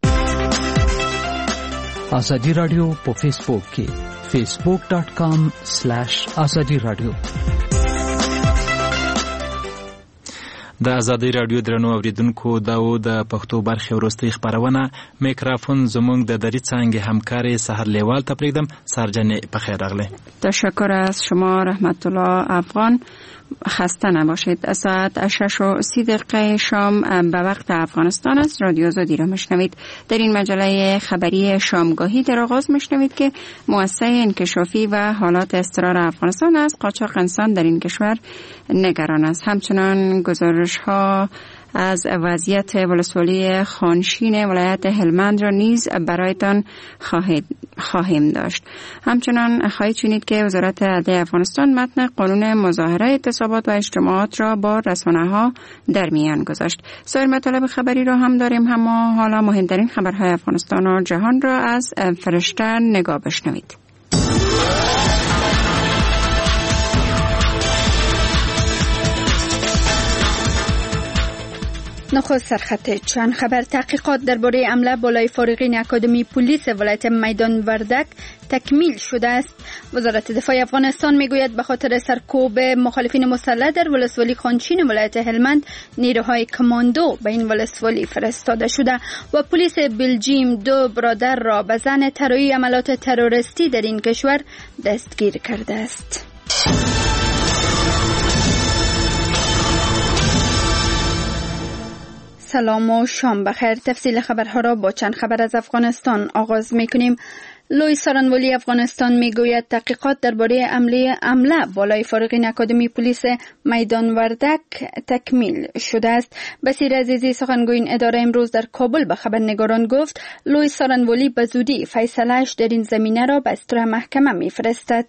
ازادي راډیو په فیسبوک کې فیسبوک ډاټ کام سلیش ازادي راډیو. د ازادي راډیو درنو اوریدونکو دا و د پښتو برخې وروستۍ خبرونه. میکروفون زموږ د دری څانګې همکار سحر لیوال ته پرېږدم. سرجنې په خیر راغلی. تشکر از شما رحمت الله افغان. خسته نباشید. ساعت شش و سی دقیقه شام به وقت افغانستان است. رادیو آزادی را میشنوید. در این مجله خبری شامگاهی در آغاز میشنوید که مؤسسه انکشافی و حالات اضطرار افغانستان از قاچاق انسان در این کشور نگران است. همچنان گزارش ها از وضعیت ولسوالی خانشین ولایت هلمند را نیز برایتان خواهیم داشت. همچنان خواهید شنید که وزارت عدلیه افغانستان متن قانون مظاهره، اعتصابات و اجتماعات را با رسانه ها در میان گذاشت. سایر مطالب خبری را هم داریم، اما حالا مهمترین خبرهای افغانستان و جهان را از فرشته نگاه بشنوید. نخست سرخط چند خبر. تحقیقات درباره حمله بالای فارغین اکادمی پلیس ولایت میدان وردک تکمیل شده است. وزارت دفاع افغانستان میگوید به خاطر سرکوب مخالفین مسلح در ولسوالی خانشین ولایت هلمند نیروهای کماندو به این ولسوالی فرستاده شده و پلیس بلژیم دو برادر را به ظن طراحی عملات تروریستی در این کشور دستگیر کرده است. سلام و شام بخیر. تفصیل خبرها را با چند خبر از افغانستان آغاز میکنیم. لوی سارنوالی افغانستان میگوید تحقیقات درباره حمله حمله بالای فارغین اکادمی پلیس میدان وردک تکمیل شده است. بصیر عزیزی سخنگوی این اداره امروز در کابل به خبرنگاران گفت لوی سارنوالی به زودی فیصله‌اش در این زمینه را به اصطلاح محکمه میفرستد.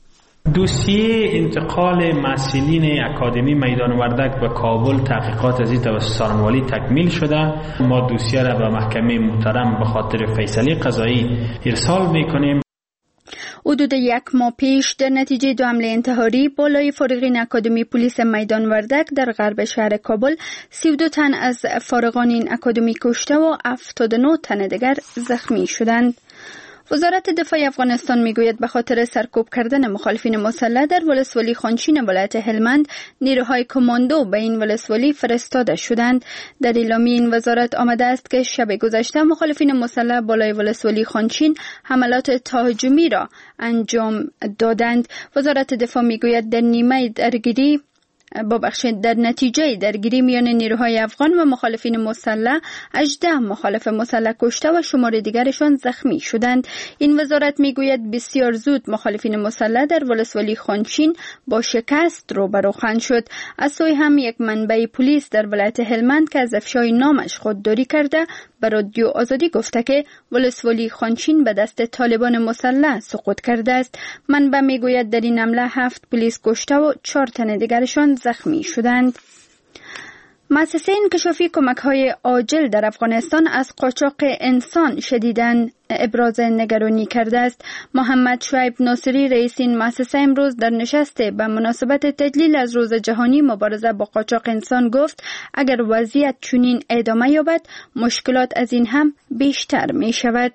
دوسیه انتقال مسئولین اکادمی میدان وردک به کابل تحقیقات از این توسط سارنوالی تکمیل شده. ما دوسیه را به محکمه محترم به خاطر فیصله قضایی ارسال میکنیم. حدود یک ماه پیش در نتیجه دو حمله انتحاری بالای فارغین اکادمی پلیس میدان وردک در غرب شهر کابل سی و دو تن از فارغان این اکادمی کشته و هفتاد و نه تن دیگر زخمی شدند. وزارت دفاع افغانستان میگوید به خاطر سرکوب کردن مخالفین مسلح در ولسوالی خانشین ولایت هلمند نیروهای کماندو به این ولسوالی فرستاده شدند. در اعلامیه این وزارت آمده است که شب گذشته مخالفین مسلح بالای ولسوالی خانشین حملات تهاجمی را انجام دادند. وزارت دفاع میگوید در نیمه درگیری ببخشید در نتیجه درگیری میان نیروهای افغان و مخالفین مسلح هجده مخالف مسلح کشته و شمار دیگرشان زخمی شدند. این وزارت میگوید بسیار زود مخالفین مسلح در ولسوالی خانشین با شکست روبرو خواهند شد. از سوی هم یک منبع پلیس در ولایت هلمند که از افشای نامش خودداری کرده به رادیو آزادی گفته که ولسوالی خانشین به دست طالبان مسلح سقوط کرده است. منبع میگوید در این حمله هفت پلیس کشته و چهار تن دیگرشان زخمی شدند. مؤسسه انکشافی کمک‌های عاجل در افغانستان از قاچاق انسان شدیداً ابراز نگرانی کرده است. محمد شعیب ناصری رئیس این مؤسسه امروز در نشست به مناسبت تجلیل از روز جهانی مبارزه با قاچاق انسان گفت اگر وضعیت چنین ادامه یابد مشکلات از این هم بیشتر می شود.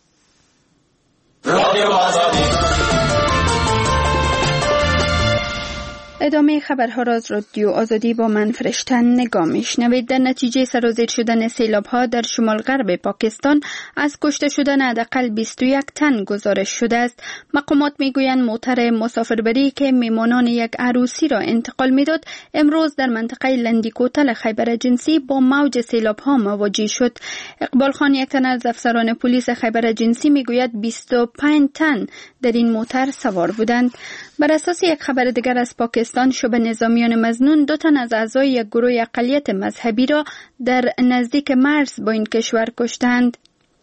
ادامه خبرها را از رادیو آزادی با من فرشتن نگاه میشنوید. در نتیجه سرازیر شدن سیلاب‌ها در شمال غرب پاکستان از کشته شدن حداقل بیست و یک تن گزارش شده است. مقامات میگویند موتر مسافربری که میمانان یک عروسی را انتقال میداد امروز در منطقه لندیکوتل خیبر جنسی با موج سیلاب‌ها مواجه شد. اقبال خان یک تن از افسران پلیس خیبر جنسی میگوید بیست و پنج تن در این موتر سوار بودند. بر اساس یک خبر دیگر از پاکستان پاکستان شبه نظامیان مظنون دو تن از اعضای یک گروه اقلیت مذهبی را در نزدیک مرز با این کشور کشتند.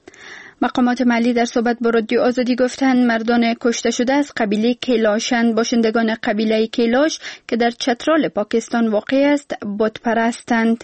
مقامات محلی در صحبت با رادیو آزادی گفتند مردان کشته شده از قبیله کیلاشند. باشندگان قبیله کیلاش که در چترال پاکستان واقع است بت پرستند.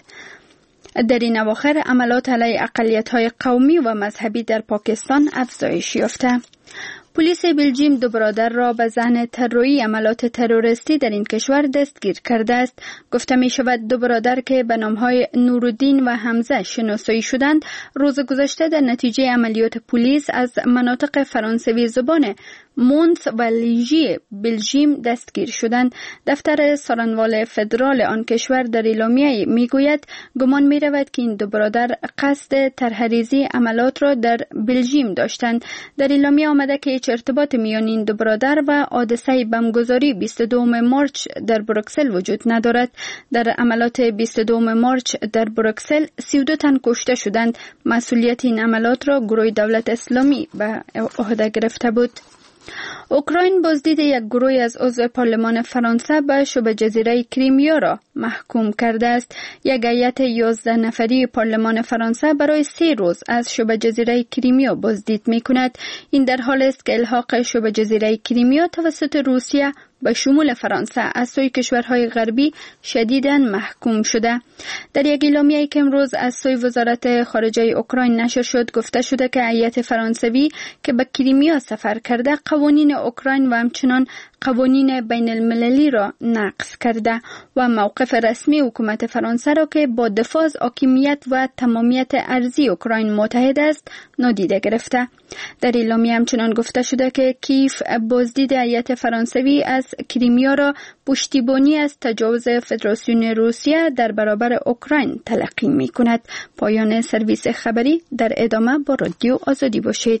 در این اواخر عملات علیه اقلیت‌های قومی و مذهبی در پاکستان افزایش یافته. پلیس بلژیم دو برادر را به ظن تروری عملات تروریستی در این کشور دستگیر کرده است. گفته می شود دو برادر که به نامهای نورالدین و حمزه شناسایی شدند روز گذشته در نتیجه عملیات پلیس از مناطق فرانسوی زبان مونس و لیژی بلژیم دستگیر شدند. دفتر سارنوال فدرال آن کشور در اعلامیه می گوید گمان می رود که این دو برادر قصد طرحریزی عملات را در بلژیم داشتند. در اعلامیه آمده که هیچ ارتباط میان این دو برادر و حادثه بمبگذاری بیست و دوم مارچ در بروکسل وجود ندارد. در عملات بیست و دوم مارچ در بروکسل سی و دو تن کشته شدند. مسئولیت این عملات را گروه دولت اسلامی به عهده گرفته بود. اوکراین بازدید یک گروه از عضو پارلمان فرانسه به شبه جزیره کریمیا را محکوم کرده است. یک هیئت یازده نفری پارلمان فرانسه برای سه روز از شبه جزیره کریمیا بازدید می کند. این در حال است که الحاق شبه جزیره کریمیا توسط روسیه به شمول فرانسه از سوی کشورهای غربی شدیداً محکوم شده. در یک اعلامیه‌ای که امروز از سوی وزارت خارجه اوکراین نشر شد گفته شده که هیئت فرانسوی که به کریمیا سفر کرده قوانین اوکراین و همچنان قوانین بین المللی را نقض کرده و موقف رسمی حکومت فرانسه را که با دفاع از حاکمیت و تمامیت ارضی اوکراین متحد است نادیده گرفته. در اعلامیه همچنان گفته شده که کیف بازدید هیئت فرانسوی از کریمیا را پشتیبانی از تجاوز فدراسیون روسیه در برابر اوکراین تلقی می کند. پایان سرویس خبری. در ادامه با رادیو آزادی باشید.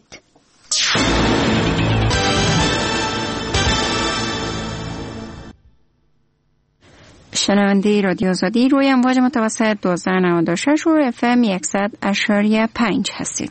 شنونده رادیو آزادی روی امواج متوسط دوازده نود و شش و اف ام صد اشاری پنج هستید.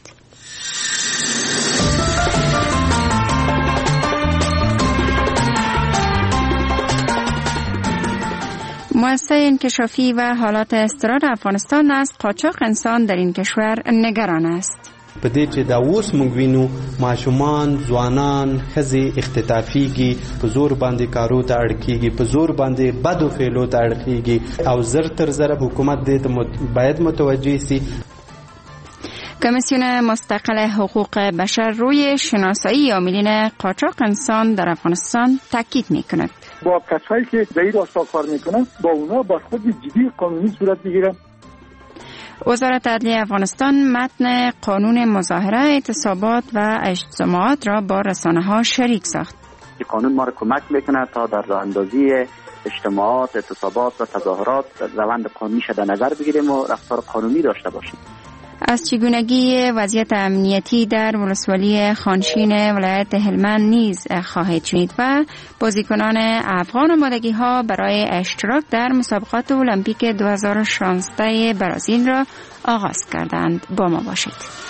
مؤسسه انکشافی و حالات اضطرار افغانستان از قاچاق انسان در این کشور نگران است. په دې چې دا اوس موږ وینو ماشومان ځوانان ښځې اختطافیږي په زور باندې کارو ته اړ کیږي په زور باندې بدو فعلو ته اړ کیږي او زر تر زره حکومت دې ته باید متوجه شي. کمیسیون مستقل حقوق بشر روی شناسایی عاملین قاچاق انسان در افغانستان تاکید میکند. با کسایی که در این راستا کار میکنن با اونا با خود جدی قانونی صورت بگیرن. وزارت عدلیه افغانستان متن قانون مظاهره، اعتصابات و اجتماعات را با رسانه‌ها شریک ساخت. قانون ما را کمک میکنه تا در راه اندازی اجتماعات، اعتصابات و تظاهرات روند قانونی در نظر بگیریم و رفتار قانونی داشته باشیم. از چگونگی وضعیت امنیتی در ولسوالی خانشین ولایت هلمند نیز خواهید شنید و بازیکنان افغان آمادگی ها برای اشتراک در مسابقات المپیک دو هزار و شانزده برازیل را آغاز کردند. با ما باشید.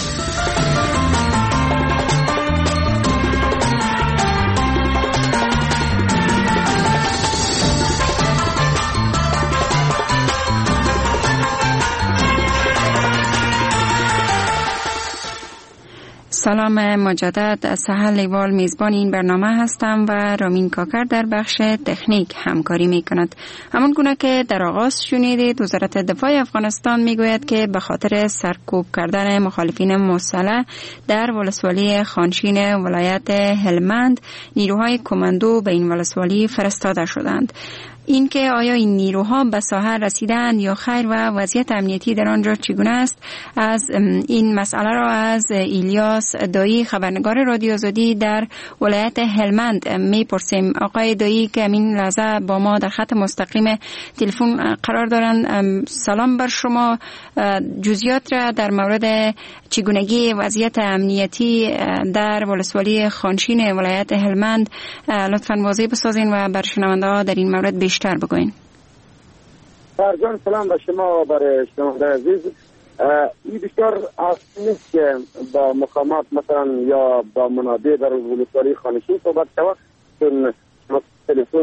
سلام مجدد. سهل لیوال میزبان این برنامه هستم و رامین کاکر در بخش تکنیک همکاری می کند. همون گونه که در آغاز شنیدید وزارت دفاع افغانستان می گوید که به خاطر سرکوب کردن مخالفین مسلح در ولسوالی خانشین ولایت هلمند نیروهای کماندو به این ولسوالی فرستاده شدند. این که آیا این نیروها به ساحه رسیدند یا خیر و وضعیت امنیتی در آنجا چگونه است، از این مسئله را از ایلیاس دایی خبرنگار رادیو آزادی در ولایت هلمند میپرسیم. آقای دایی که این لحظه با ما در خط مستقیم تلفن قرار دارند، سلام بر شما. جزئیات را در مورد چگونگی وضعیت امنیتی در ولسوالی خانشین ولایت هلمند لطفاً واضح بسازین و بر شنونده ها در این مورد بیشتر بگوین. فرجان سلام به شما و برای شنونده عزیز. این بسیار اصلی نیست که با مقامات مثلا یا با منابع در ولسوالی خانشین صحبت شود، چون تلفن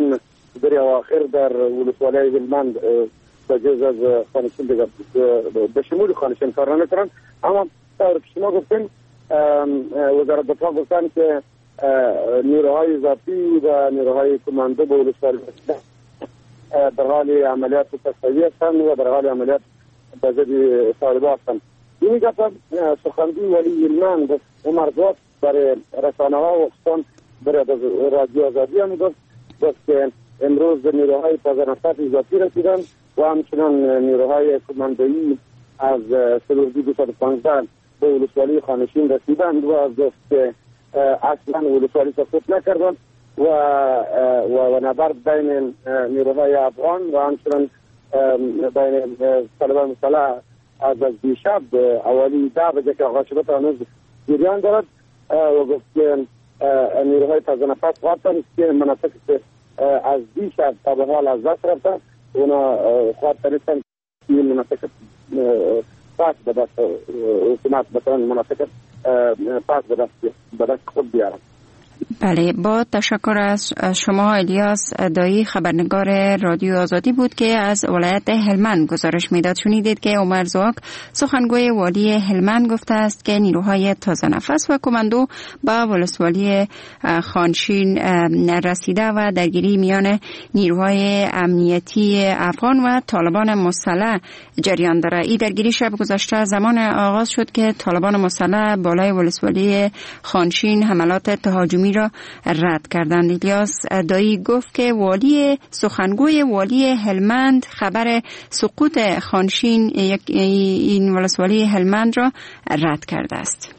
در اواخر در ولسوالی هلمند به جز از خانشین دیگر به شمول خانشین کار نمیکنند. اما طور که شما گفتین وزارت دفاع گفتن که نیروهای ذاتی و نیروهای کماندو به ولسوالی در حال عملیات تصفیه هستند و در حال عملیات به ضد طالبان هستند. این گفت سخنگوی ولی هلمند عمر برای رسانه ها و خصوصا برای رادیو آزادی هم گفت که امروز نیروهای تازه‌نفس اضافی رسیدند و همچنان نیروهای کماندویی از سلوردی دویست و پانزده به ولسوالی خانشین رسیدند و گفت که اصلا ولسوالی سقوط نکردند و و نبرد بین نیروهای افغان و همچنان بین طالبان مسلح از از دیشب اولی ده بجه که آغاز شده تا هنوز جریان دارد و گفت که نیروهای تازه‌نفس خواهد که مناطق از دیشب تا به حال از دست رفتن اونا خواهد تانستن که این مناطق پاس به دست حکومت بترن مناطق پاس به دست خود بیارن. بله، با تشکر از شما. الیاس دایی خبرنگار رادیو آزادی بود که از ولایت هلمند گزارش میداد. شنیدید که عمر زواک سخنگوی والی هلمند گفته است که نیروهای تازه نفس و کماندو به ولسوالی خانشین رسیده و درگیری میان نیروهای امنیتی افغان و طالبان مسلح جریان داره. این درگیری شب گذشته زمان آغاز شد که طالبان مسلح بالای ولسوالی خانشین حملات تهاجمی را رد کردند. الیاس دایی گفت که والی سخنگوی والی هلمند خبر سقوط خانشین یک این ولسوالی هلمند را رد کرده است.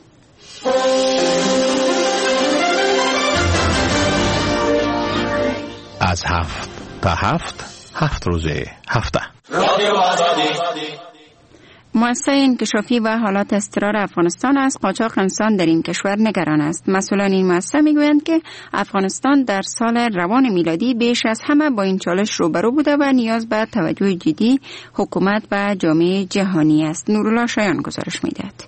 از هفت تا هفت هفت روزه هفته رادیو آزادی. مؤسسه انکشافی و حالات اضطرار افغانستان از قاچاق انسان در این کشور نگران است. مسئولان این مؤسسه میگویند که افغانستان در سال روان میلادی بیش از همه با این چالش روبرو بوده و نیاز به توجه جدی حکومت و جامعه جهانی است. نورالله شایان گزارش میدهد.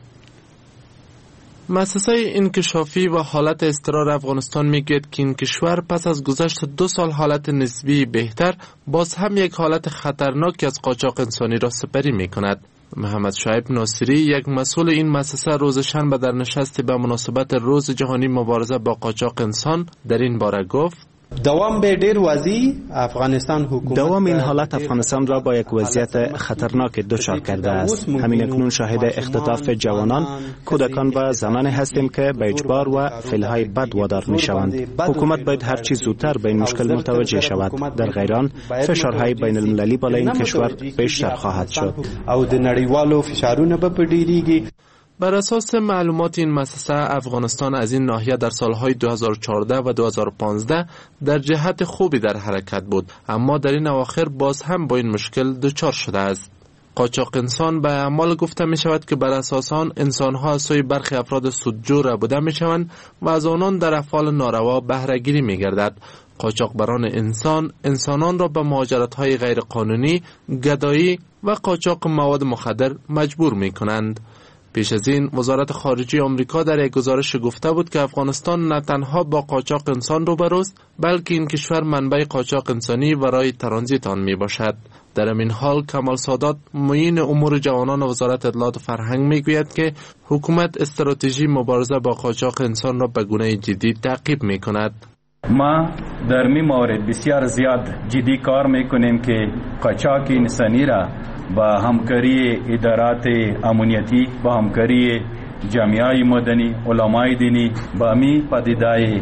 مؤسسه انکشافی و حالت اضطرار افغانستان میگوید که این کشور پس از گذشت دو سال حالت نسبی بهتر باز هم یک حالت خطرناک از قاچاق انسانی را سپری میکند. محمد شعیب ناصری، یک مسئول این مؤسسه، روز شنبه در نشستی به مناسبت روز جهانی مبارزه با قاچاق انسان در این باره گفت: دوام به ډیر واضح افغانستان حکومت دوام این حالت افغانستان را با یک وضعیت خطرناک دچار کرده است. همین اکنون شاهد اختطاف جوانان، کودکان و زنان هستیم که به اجبار و فعلهای بد وادار می شوند. حکومت باید هر چیز زودتر به این مشکل متوجه شود. در غیر آن فشارهای بین المللی بالای این کشور بیشتر خواهد شد. او د نړیوالو فشارونه به ډیریږي. بر اساس معلومات این مؤسسه، افغانستان از این ناحیه در سالهای دو هزار و چهارده و دو هزار و پانزده در جهت خوبی در حرکت بود، اما در این اواخر باز هم با این مشکل دچار شده است. قاچاق انسان به اعمال گفته می شود که بر اساس آن انسان‌ها از سوی برخی افراد سودجو ربوده می شوند و از آنان در افعال ناروا بهره گیری می گردد. قاچاقبران انسان انسانان را به مهاجرت‌های غیرقانونی، گدایی و قاچاق مواد مخدر مجبور می کنند. پیش از این وزارت خارجه آمریکا در یک گزارش گفته بود که افغانستان نه تنها با قاچاق انسان روبروست، بلکه این کشور منبع قاچاق انسانی و راه ترانزیت آن می باشد. در این حال کمال سادات، معین امور جوانان وزارت اطلاعات و فرهنگ، میگوید که حکومت استراتژی مبارزه با قاچاق انسان را به گونه جدی تعقیب می کند. ما در این مورد بسیار زیاد جدی کار میکنیم که قاچاق انسانی را با همکاری ادارات امنیتی، با همکاری جامعه مدنی، علمای دینی، با می پدیدهای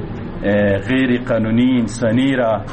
غیر قانونی انسانی را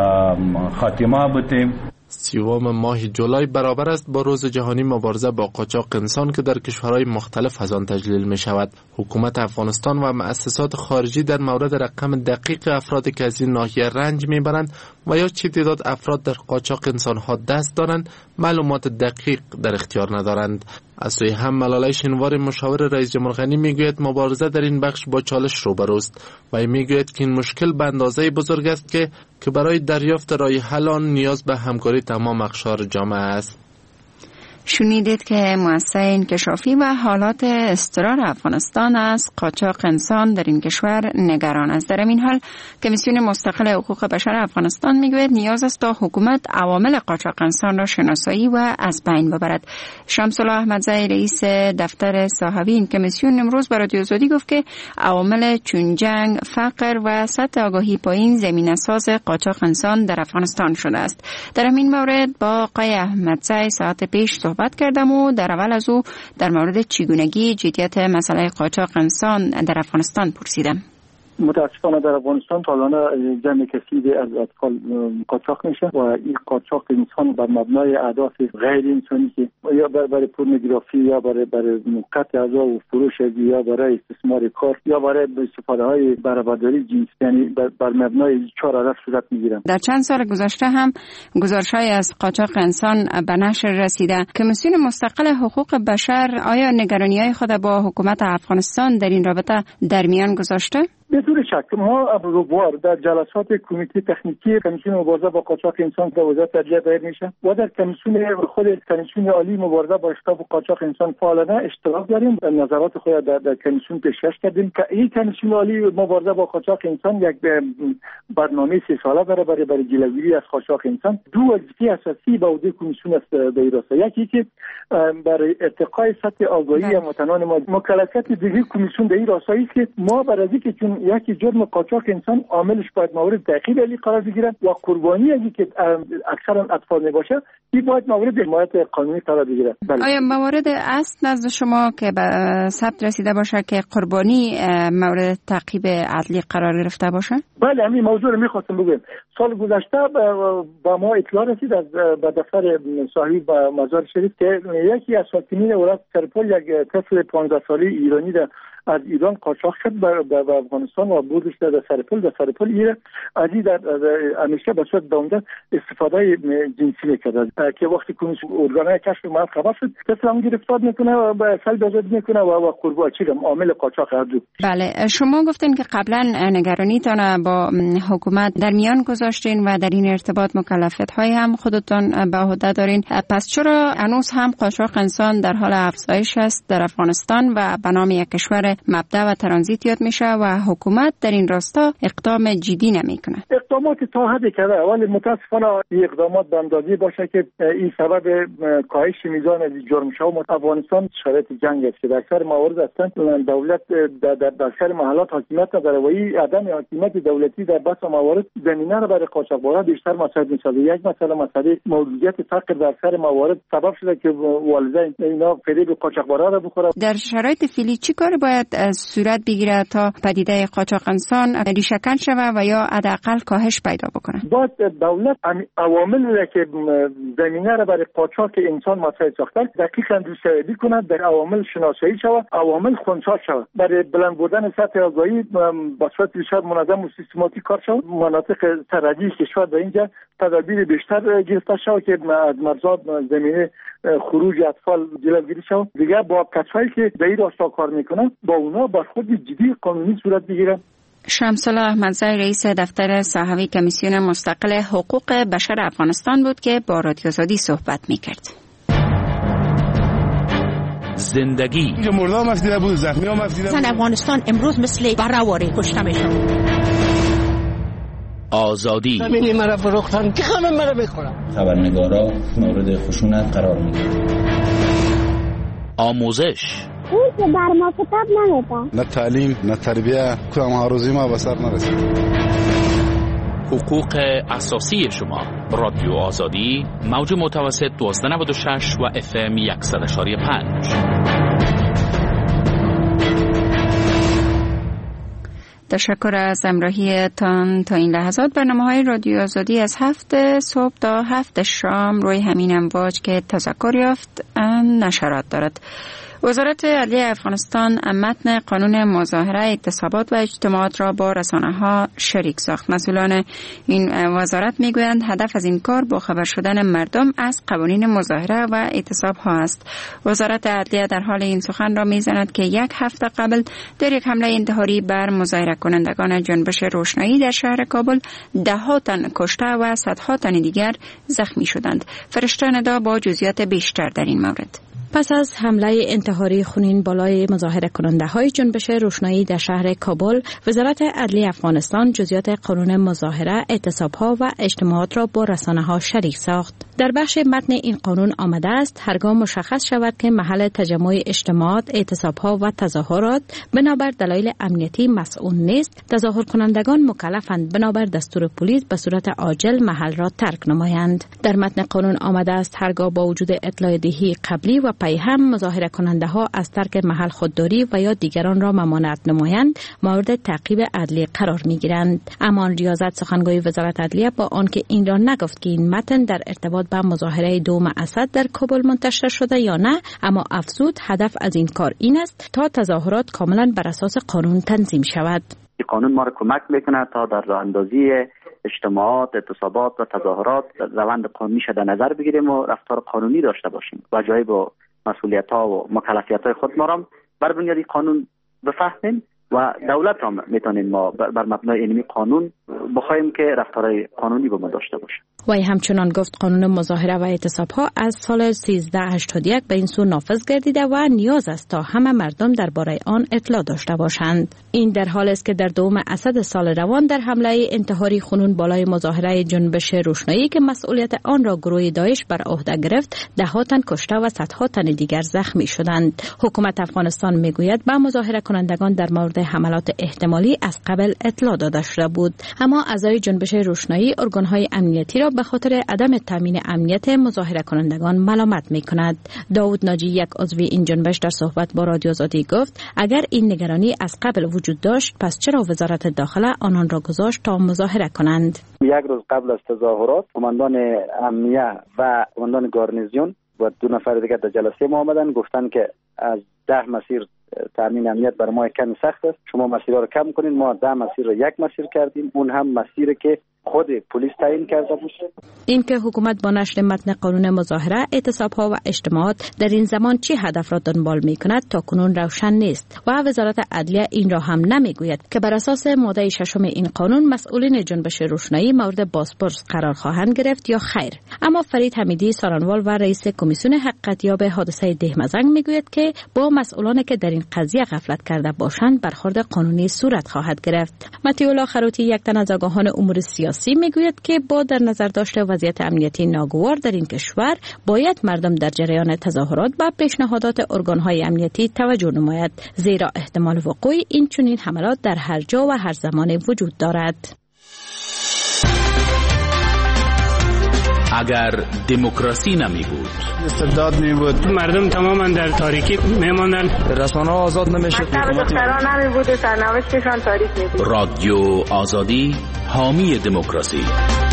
خاتمه بدیم. سیوم ماه جولای برابر است با روز جهانی مبارزه با قاچاق انسان که در کشورهای مختلف از آن تجلیل می شود. حکومت افغانستان و مؤسسات خارجی در مورد رقم دقیق افرادی که از این ناحیه رنج می برند و یا چه تعداد افراد در قاچاق انسان ها دست دارند معلومات دقیق در اختیار ندارند. از سوی هم ملالای شنوار، مشاور رئیس جمهور غنی، میگوید مبارزه در این بخش با چالش روبروست و میگوید که این مشکل به اندازه بزرگ است که که برای دریافت راه حل آن نیاز به همکاری تمام اقشار جامعه است. شنیدید که مؤسسه انکشافی و حالات اضطرار افغانستان از قاچاق انسان در این کشور نگران است. در این حال کمیسیون مستقل حقوق بشر افغانستان میگوید نیاز است تا حکومت عوامل قاچاق انسان را شناسایی و از بین ببرد. شمس الله احمدزی رئیس دفتر صحوی این کمیسیون امروز به رادیو آزادی گفت که عوامل چون جنگ، فقر و سطح آگاهی پایین زمینه‌ساز قاچاق انسان در افغانستان شده است. در همین مورد با آقای احمدزی ساعت پیش صحبت کردم و در اول از او در مورد چگونگی جدیت مسئله قاچاق انسان در افغانستان پرسیدم. متاسفانه در افغانستان سالانه جمع کثیری از اطفال قاچاق میشه و این قاچاق انسان بر مبنای اهداف غیر انسانی که یا برای پورنوگرافی یا برای برای قطع اعضا و فروش یا برای استثمار کار یا برای استفاده های برابرداری جنسی، یعنی بر مبنای چهار هدف صورت میگیرن. در چند سال گذشته هم گزارش‌های از قاچاق انسان به نشر رسیده. کمیسیون مستقل حقوق بشر آیا نگرانی‌های خود با حکومت افغانستان در این رابطه در میان گذاشته؟ بدون شک ما ابروبوار در جلسات کمیته تکنیکی کمیسیون مبارزه با قاچاق انسان در وزارت ترجیح دایر میشه و در کمیسیون خود کمیسیون عالی مبارزه با اشتباه قاچاق انسان فعالانه اشتراک داریم. نظرات خود در, در کمیسیون پیشکش کردیم که این کمیسیون عالی مبارزه با قاچاق انسان یک برنامه سه ساله داره برای برای جلوگیری از قاچاق انسان. دو وظیفه اساسی به عهده کمیسیون است در این راستا. یکی که برای ارتقای سطح آگاهی متنان ما مکلفیت دیگه کمیسیون در این راستا است که ما برای اینکه چون یکی جرم قاچاق انسان عاملش باید مورد تعقیب علی قرار بگیره و قربانی اگه که اکثرا اطفال نباشه این باید مورد حمایت قانونی قرار بگیره. بله. آیا موارد است نزد شما که به ثبت رسیده باشه که قربانی مورد تعقیب عدلی قرار گرفته باشه؟ بله، همین موضوع رو می‌خواستم بگم. سال گذشته با ما اطلاع رسید از به دفتر صاحب مزار شریف که یکی از ساکنین ولایت سرپل یک طفل پانزده ساله ایرانی ده از ایران قاچاق شد به افغانستان و بردش در سرپل در سرپل ایره از این در همیشه به صورت دامده استفاده جنسی میکرد که وقتی کمیسیون ارگانهای کشف محل خبر شد طفل هم گرفتار میکنه و به سلب آزادی میکنه و قربانی چی عامل قاچاق اردو. بله، شما گفتین که قبلا نگرانیتان با حکومت در میان گذاشتین و در این ارتباط مکلفیت های هم خودتان به عهده دارین، پس چرا هنوز هم قاچاق انسان در حال افزایش است در افغانستان و به نام یک کشور مبدأ و ترانزیت یاد میشه و حکومت در این راستا اقدام جدی نمیکنه؟ اقدامات تا حدی کرده، ولی متاسفانه این اقدامات به اندازه باشه که این سبب کاهش میزان جرم‌ها و افغانستان شرایط جنگ است که در اکثر موارد هستن دولت در در اکثر محلات حاکمیت نداره و این عدم حاکمیت دولتی در بس موارد زمینه را برای قاچاقبران بیشتر مساعد می‌سازه. یک مثلا مسئله موجودیت فقر در اکثر موارد سبب شده که والدین اینا فریب قاچاقبران را بخوره. در شرایط فعلی چی کار باید صورت بگیره تا پدیده قاچاق انسان ریشه‌کن شود و یا حداقل کاهش پیدا بکنه؟ باید دولت عواملی که زمینه را برای قاچاق انسان مساعد ساخته دقیقاً دوست‌یابی کند، در عوامل شناسایی شود، عوامل خنثی شود، برای بلند بردن سطح آگاهی با صورت بیشتر منظم و سیستماتیک کار شود. مناطق سرحدی کشور در اینجا تدابیر بیشتر گرفته شود که از مرزات زمینه خروج اطفال جلوگیری شود. دیگه با کسایی که در این راستا کار میکنن با اونا برخورد جدی قانونی صورت بگیره. شمس الله احمدزی رئیس دفتر صحوی کمیسیون مستقل حقوق بشر افغانستان بود که با رادیو آزادی صحبت میکرد. زندگی مردم مفدیده بود، زخمی ها مفدیده بود. زن افغانستان امروز مثل برآواره کشته میشن. آزادی زمینی مرا فروختن که همه مرا بخورم. خبرنگارا مورد خشونت قرار میگیرن. آموزش اون که بر ما کتاب نمیده. نه تعلیم نه تربیه کدام هاروزی ما به سر نرسید. حقوق اساسی شما. رادیو آزادی موج متوسط دوازده نود و شش و اف ام صد و پنج. تشکر از همراهیتان تا این لحظات. برنامه‌های رادیو آزادی از هفت صبح تا هفت شام روی همین امواج که تذکر یافت نشرات دارد. وزارت عدلیه افغانستان متن قانون مظاهره، اعتصابات و اجتماعات را با رسانه‌ها شریک ساخت. مسئولان این وزارت میگویند هدف از این کار با خبر شدن مردم از قوانین مظاهره و اعتصاب ها است. وزارت عدلیه در حال این سخن را میزند که یک هفته قبل در یک حمله انتحاری بر مظاهره کنندگان جنبش روشنایی در شهر کابل ده ها تن کشته و صدها تن دیگر زخمی شدند. فرشته ندا با جزئیات بیشتر در این مورد. پس از حمله انتحاری خونین بالای مظاهره کننده های جنبش روشنایی در شهر کابل، وزارت عدلیه افغانستان جزئیات قانون مظاهره، اعتصاب ها و اجتماعات را با رسانه ها شریک ساخت. در بخش متن این قانون آمده است هرگاه مشخص شود که محل تجمع اجتماعات، اعتصاب ها و تظاهرات بنابر دلایل امنیتی مسئول نیست، تظاهر کنندگان مکلفند بنابر دستور پلیس به صورت عاجل محل را ترک نمایند. در متن قانون آمده است هرگاه با وجود اطلاع دهی قبلی و پی هم مظاهره کننده ها از ترک محل خودداری و یا دیگران را ممانعت نمایند، مورد تعقیب عدلی قرار می گیرند. اما ریاضت سخنگوی وزارت عدلیه با آنکه این را نگفت که این متن در ارتباط با مظاهره دوم اسد در کابل منتشر شده یا نه، اما افزود هدف از این کار این است تا تظاهرات کاملا بر اساس قانون تنظیم شود. قانون ما را کمک میکنه تا در راه اندازی اجتماعات، اعتصابات و تظاهرات روند قانونی در نظر بگیریم و رفتار قانونی داشته باشیم و جای با مسئولیت ها و مکلفیت های خود ما را بر بنیاد قانون بفهمیم و دولت را میتونیم ما بر مبنای اینمی قانون بخوایم که رفتارهای قانونی با ما داشته باشه. وی همچنان گفت قانون مظاهره و اعتصاب ها از سال سیزده هشتاد و یک به این سو نافذ گردیده و نیاز است تا همه مردم درباره آن اطلاع داشته باشند. این در حال است که در دوم اسد سال روان در حمله انتحاری خونین بالای مظاهره جنبش روشنایی که مسئولیت آن را گروه داعش بر عهده گرفت، ده ها تن کشته و صدها تن دیگر زخمی شدند. حکومت افغانستان میگوید به مظاهره کنندگان در مورد حملات احتمالی از قبل اطلاع داده شده بود، اما اعضای جنبش روشنایی ارگانهای امنیتی را به خاطر عدم تامین امنیت مظاهره کنندگان ملامت می‌کند. داود ناجی، یک عضو این جنبش، در صحبت با رادیو آزادی گفت اگر این نگرانی از قبل وجود داشت پس چرا وزارت داخله آنان را گذاشت تا مظاهره کنند؟ یک روز قبل از تظاهرات قماندان امنیه و قماندان گارنیزیون و دو نفر دیگر در جلسه ما آمدن، گفتن که از ده مسیر تامین امنیت برای ما کمی سخت است، شما مسیرها رو کم کنین. ما ده مسیر رو یک مسیر کردیم، اون هم مسیری که خود پلیس تعیین کرده بود. این که حکومت با نشر متن قانون مظاهره، اعتصاب ها و اجتماعات در این زمان چه هدف را دنبال می کند تا کنون روشن نیست و وزارت عدلیه این را هم نمیگوید که بر اساس ماده ششم این قانون مسئولین جنبش روشنایی مورد بازپرس قرار خواهند گرفت یا خیر. اما فرید حمیدی، سارانوال و رئیس کمیسیون حقیقتیاب حادثه دهمزنگ میگوید که با مسئولانی که در این قضیه غفلت کرده باشند برخورد قانونی صورت خواهد گرفت. متیولا خروتی، یک تن از آگاهان امور سیاسی، میگوید که با در نظر داشته وضعیت امنیتی ناگوار در این کشور باید مردم در جریان تظاهرات با پیشنهادات ارگان‌های امنیتی توجه نماید، زیرا احتمال وقوع این چنین حملات در هر جا و هر زمان وجود دارد. اگر دموکراسی نمی بود، استبداد می بود، مردم تماما در تاریکی میماندن، رسانه‌ها آزاد نمیشد، دختران نمی بود و سرنوشتشان تاریک می بود. رادیو آزادی، حامی دموکراسی.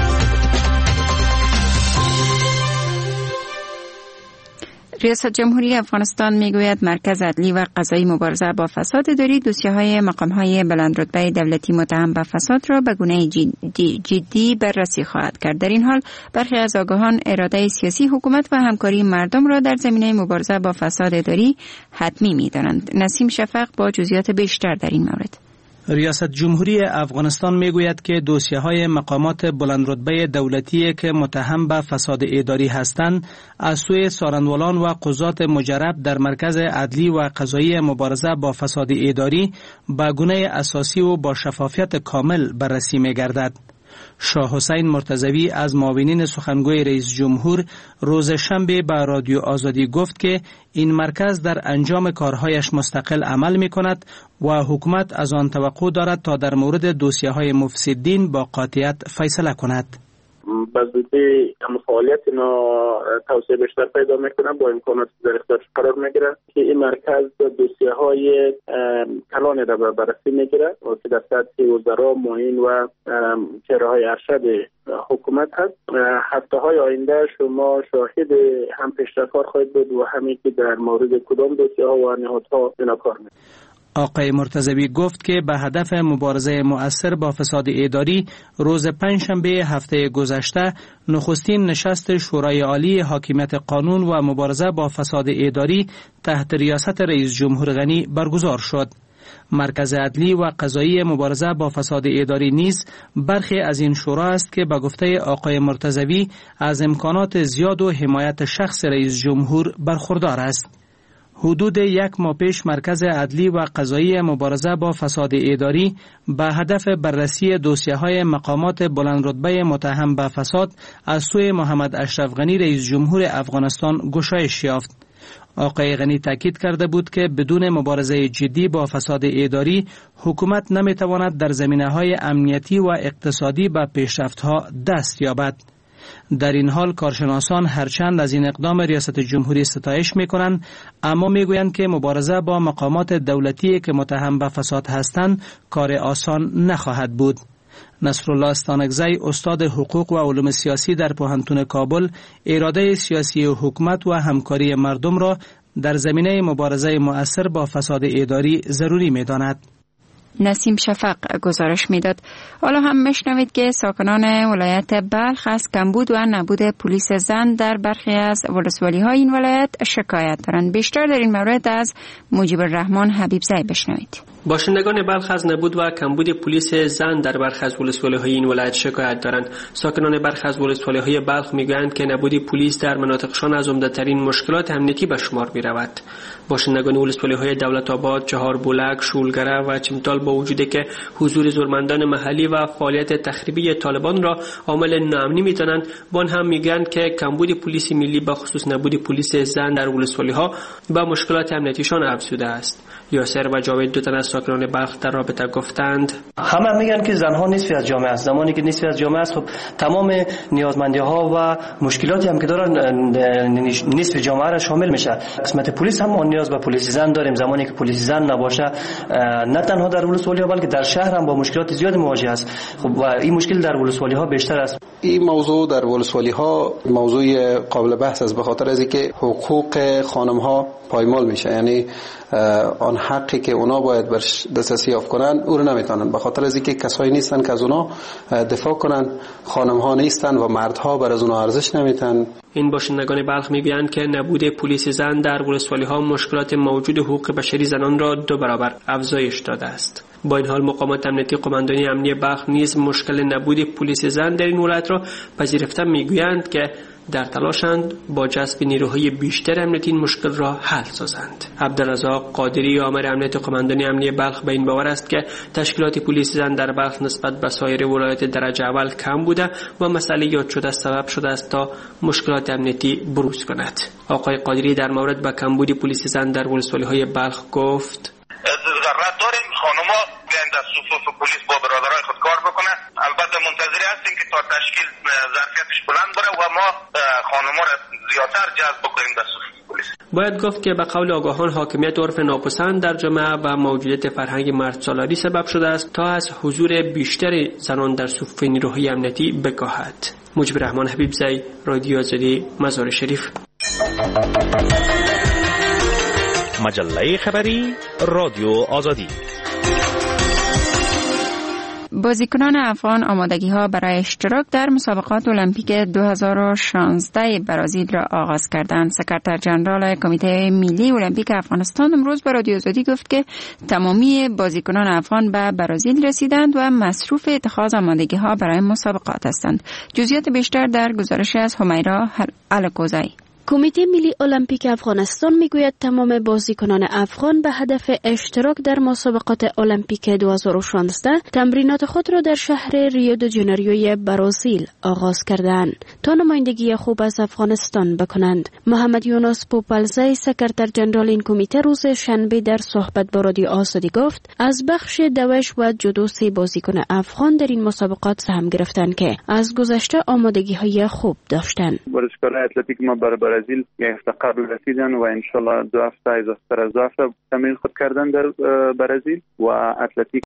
ریاست جمهوری افغانستان میگوید مرکز عدلی و قضایی مبارزه با فساد داری دوسیه‌های مقام‌های بلندرتبه دولتی متهم به فساد را به گونه جدی, جدی بررسی خواهد کرد. در این حال برخی از آگاهان اراده سیاسی حکومت و همکاری مردم را در زمینه مبارزه با فساد داری حتمی می‌دانند. نسیم شفق با جزئیات بیشتر در این مورد. ریاست جمهوری افغانستان میگوید که دوسیه‌های مقامات بلندرتبه دولتی که متهم به فساد اداری هستند از سوی سارنوالان و قضات مجرب در مرکز عدلی و قضایی مبارزه با فساد اداری به گونه اساسی و با شفافیت کامل بررسی می‌گردد. شاه حسین مرتضوی از معاونین سخنگوی رئیس جمهور روز شنبه به رادیو آزادی گفت که این مرکز در انجام کارهایش مستقل عمل می کند و حکومت از آن توقع دارد تا در مورد دوسیه های مفسدین با قاطعیت فیصله کند. بزودی فعالیت اینا توسعه بیشتر پیدا میکنه، با امکانات در اختیارش قرار میگیره که این مرکز دوسیه های کلان را بررسی میگیره و که در سطح وزرا، معین و چهره های ارشد حکومت هست. هفته های آینده شما شاهد هم پیشرفت‌ها خواهید بود و همین که در مورد کدام دوسیه ها و نهادها اینا کار میکنه. آقای مرتضوی گفت که به هدف مبارزه مؤثر با فساد اداری روز پنجشنبه هفته گذشته نخستین نشست شورای عالی حاکمیت قانون و مبارزه با فساد اداری تحت ریاست رئیس جمهور غنی برگزار شد. مرکز عدلی و قضایی مبارزه با فساد اداری نیز برخی از این شورا است که به گفته آقای مرتضوی از امکانات زیاد و حمایت شخص رئیس جمهور برخوردار است. حدود یک ماه پیش مرکز عدلی و قضایی مبارزه با فساد اداری به هدف بررسی دوسیه‌های مقامات بلندرتبه متهم به فساد از سوی محمد اشرف غنی رئیس جمهور افغانستان گشایش یافت. آقای غنی تاکید کرده بود که بدون مبارزه جدی با فساد اداری حکومت نمیتواند در زمینه‌های امنیتی و اقتصادی به پیشرفت‌ها دست یابد. در این حال کارشناسان هرچند از این اقدام ریاست جمهوری ستایش می‌کنند، اما می‌گویند که مبارزه با مقامات دولتی که متهم به فساد هستند کار آسان نخواهد بود. نصرالله استانکزی استاد حقوق و علوم سیاسی در پوهنتون کابل اراده سیاسی حکومت و همکاری مردم را در زمینه مبارزه مؤثر با فساد اداری ضروری می‌داند. نسیم شفق گزارش میداد. حالا هم میشنوید که ساکنان ولایت بلخ از کمبود و نبود پلیس زن در برخی از ولسوالی های این ولایت شکایت دارند. بیشتر در این مورد از مجیب الرحمن حبیبزی بشنوید. باشندگان بلخ از نبود و کمبود پلیس زن در برخی از ولسوالی‌های این ولایت شکایت دارند. ساکنان برخی از ولسوالی‌های بلخ میگویند که نبود پلیس در مناطقشان از عمده‌ترین مشکلات امنیتی به شمار می‌رود. باشندگان ولسوالی‌های دولت آباد، چهار بولک، شولگره و چمتال با وجودی که حضور زورمندان محلی و فعالیت تخریبی طالبان را عامل ناامنی می‌دانند، با آن هم میگویند که کمبود پلیس ملی به خصوص نبود پلیس زن در ولسوالی‌ها با مشکلات امنیتیشان افزوده است. یاسر و جاوید دو تن از ساکنان بلخ در رابطه گفتند همه میگن که زنها نصفی از جامعه است. زمانی که نصفی از جامعه است، خب تمام نیازمندی ها و مشکلاتی هم که دارن نصف جامعه را شامل میشه. قسمت پلیس هم اون نیاز به پلیس زن داریم. زمانی که پلیس زن نباشه، نه تنها در ولسوالی ها بلکه در شهر هم با مشکلات زیاد مواجه است. خب و این مشکل در ولسوالی ها بیشتر است. این موضوع در ولسوالی ها موضوع قابل بحث است، به خاطر از اینکه حقوق خانم ها پایمال میشه. یعنی آن حقی که اونا باید برش دسترسی یافت کنن او رو نمیتونن، به خاطر از اینکه کسایی نیستن که از اونا دفاع کنن. خانم ها نیستن و مردها بر از اونا ارزش نمیتن. این باشندگان بلخ میگویند که نبود پلیس زن در ولسوالی ها مشکلات موجود حقوق بشری زنان را دو برابر افزایش داده است. با این حال مقامات امنیتی قماندانی امنیتی بلخ نیز مشکل نبود پلیس زن در این ولایت را پذیرفته میگویند که در تلاشند با جذب نیروهای بیشتر امنیتی این مشکل را حل سازند. عبدالرزاق قادری آمر امنیت قماندانی امنیتی بلخ به این باور است که تشکیلات پلیس زن در بلخ نسبت به سایر ولایات درجه اول کم بوده و مسئله یاد شده سبب شده است تا مشکلات امنیتی بروز کند. آقای قادری در مورد به کمبود پلیس زن در ولسوالی‌های بلخ گفت ضرورت داریم خانم‌ها بیاین در صفوف پلیس با برادرای خود کار بکنه. البته منتظر هستیم که تا تشکیل ظرفیتش بلند بره و ما خانم‌ها را زیادتر جذب بکنیم در صفوف پلیس. باید گفت که به قول آگاهان حاکمیت عرف ناپسند در جامعه و موجودیت فرهنگ مرد سالاری سبب شده است تا از حضور بیشتر زنان در صفوف نیروهای امنیتی بکاهد. مجیب الرحمن حبیبزی، رادیو آزادی، مزار شریف. مجله خبری رادیو آزادی. بازیکنان افغان آمادگی ها برای اشتراک در مسابقات المپیک دو هزار و شانزده برازیل را آغاز کردند. سکرتر جنرال کمیته ملی المپیک افغانستان امروز به رادیو آزادی گفت که تمامی بازیکنان افغان به برازیل رسیدند و مصروف اتخاذ آمادگی ها برای مسابقات هستند. جزئیات بیشتر در گزارش از همیرا الکوزی. کمیته ملی المپیک افغانستان میگوید تمام بازیکنان افغان به هدف اشتراک در مسابقات المپیک دو هزار و شانزده تمرینات خود را در شهر ریو دو جانیروی برزیل آغاز کردند تا نمایندگی خوب از افغانستان بکنند. محمد یونس پوپلزی سکرتر جنرال این کمیته روز شنبه در صحبت با رادیو آزادی گفت از بخش دوش و جودو سه بازیکن افغان در این مسابقات سهم گرفتند که از گذشته آمادگی های خوب داشتند. ورزشکاران اتلتیک ما بر برزیل یک هفته قبل رسیدن و ان شاء الله دو هفته اضافه از دو هفته تمرین خود کردن در برزیل و اتلتیک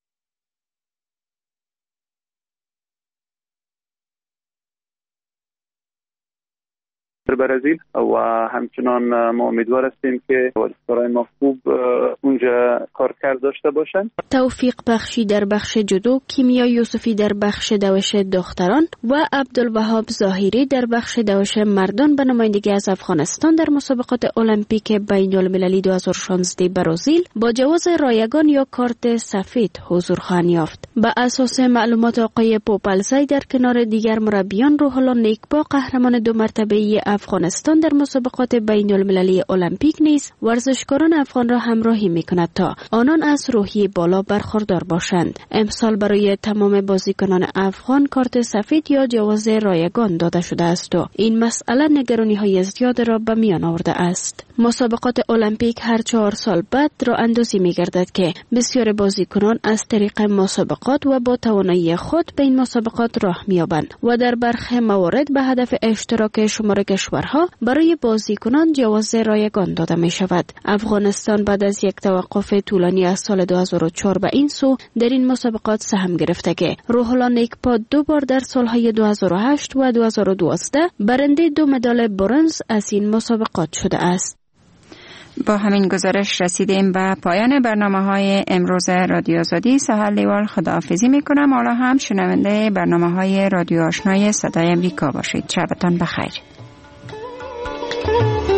در برزیل و همچنان ما امیدوار هستیم که ورزشکاران ما خوب اونجا کارکرد داشته باشند. توفیق بخشی در بخش جودو، کیمیا یوسفی در بخش دوش دختران و عبدالوهاب ظاهری در بخش دوش مردان به نمایندگی از افغانستان در مسابقات المپیک بین المللی دو هزار و شانزده برزیل با جواز رایگان یا کارت سفید حضور خواهند یافت. بر اساس معلومات آقای پوپلزی در کنار دیگر مربیان، روح الله نیکبا قهرمان دو مرتبه‌ای افغانستان در مسابقات بین المللی المپیک نیز ورزشکاران افغان را همراهی می‌کند تا آنان از روحیه بالا برخوردار باشند. امسال برای تمام بازیکنان افغان کارت سفید یا جواز رایگان داده شده است و این مسئله نگرانی‌های زیاد را به میان آورده است. مسابقات المپیک هر چهار سال بعد راه اندازی می‌گردد که بسیار بازیکنان از طریق مسابقات و با توانایی خود به این مسابقات راه می‌یابند و در برخی موارد به هدف اشتراک شمار کشورها برای بازیکنان جواز رایگان داده می شود. افغانستان بعد از یک توقف طولانی از سال دو هزار و چهار به این سو در این مسابقات سهم گرفته که روح الله نیکبا دو بار در سالهای دو هزار و هشت و دو هزار و دوازده برنده دو مدال برنز از این مسابقات شده است. با همین گزارش رسیدیم به پایان برنامه‌های امروز رادیو آزادی. سهل لیوال خداحافظی می‌کنم. حالا هم شنونده برنامه‌های رادیو آشنای صدای امریکا باشید. شبتان بخیر.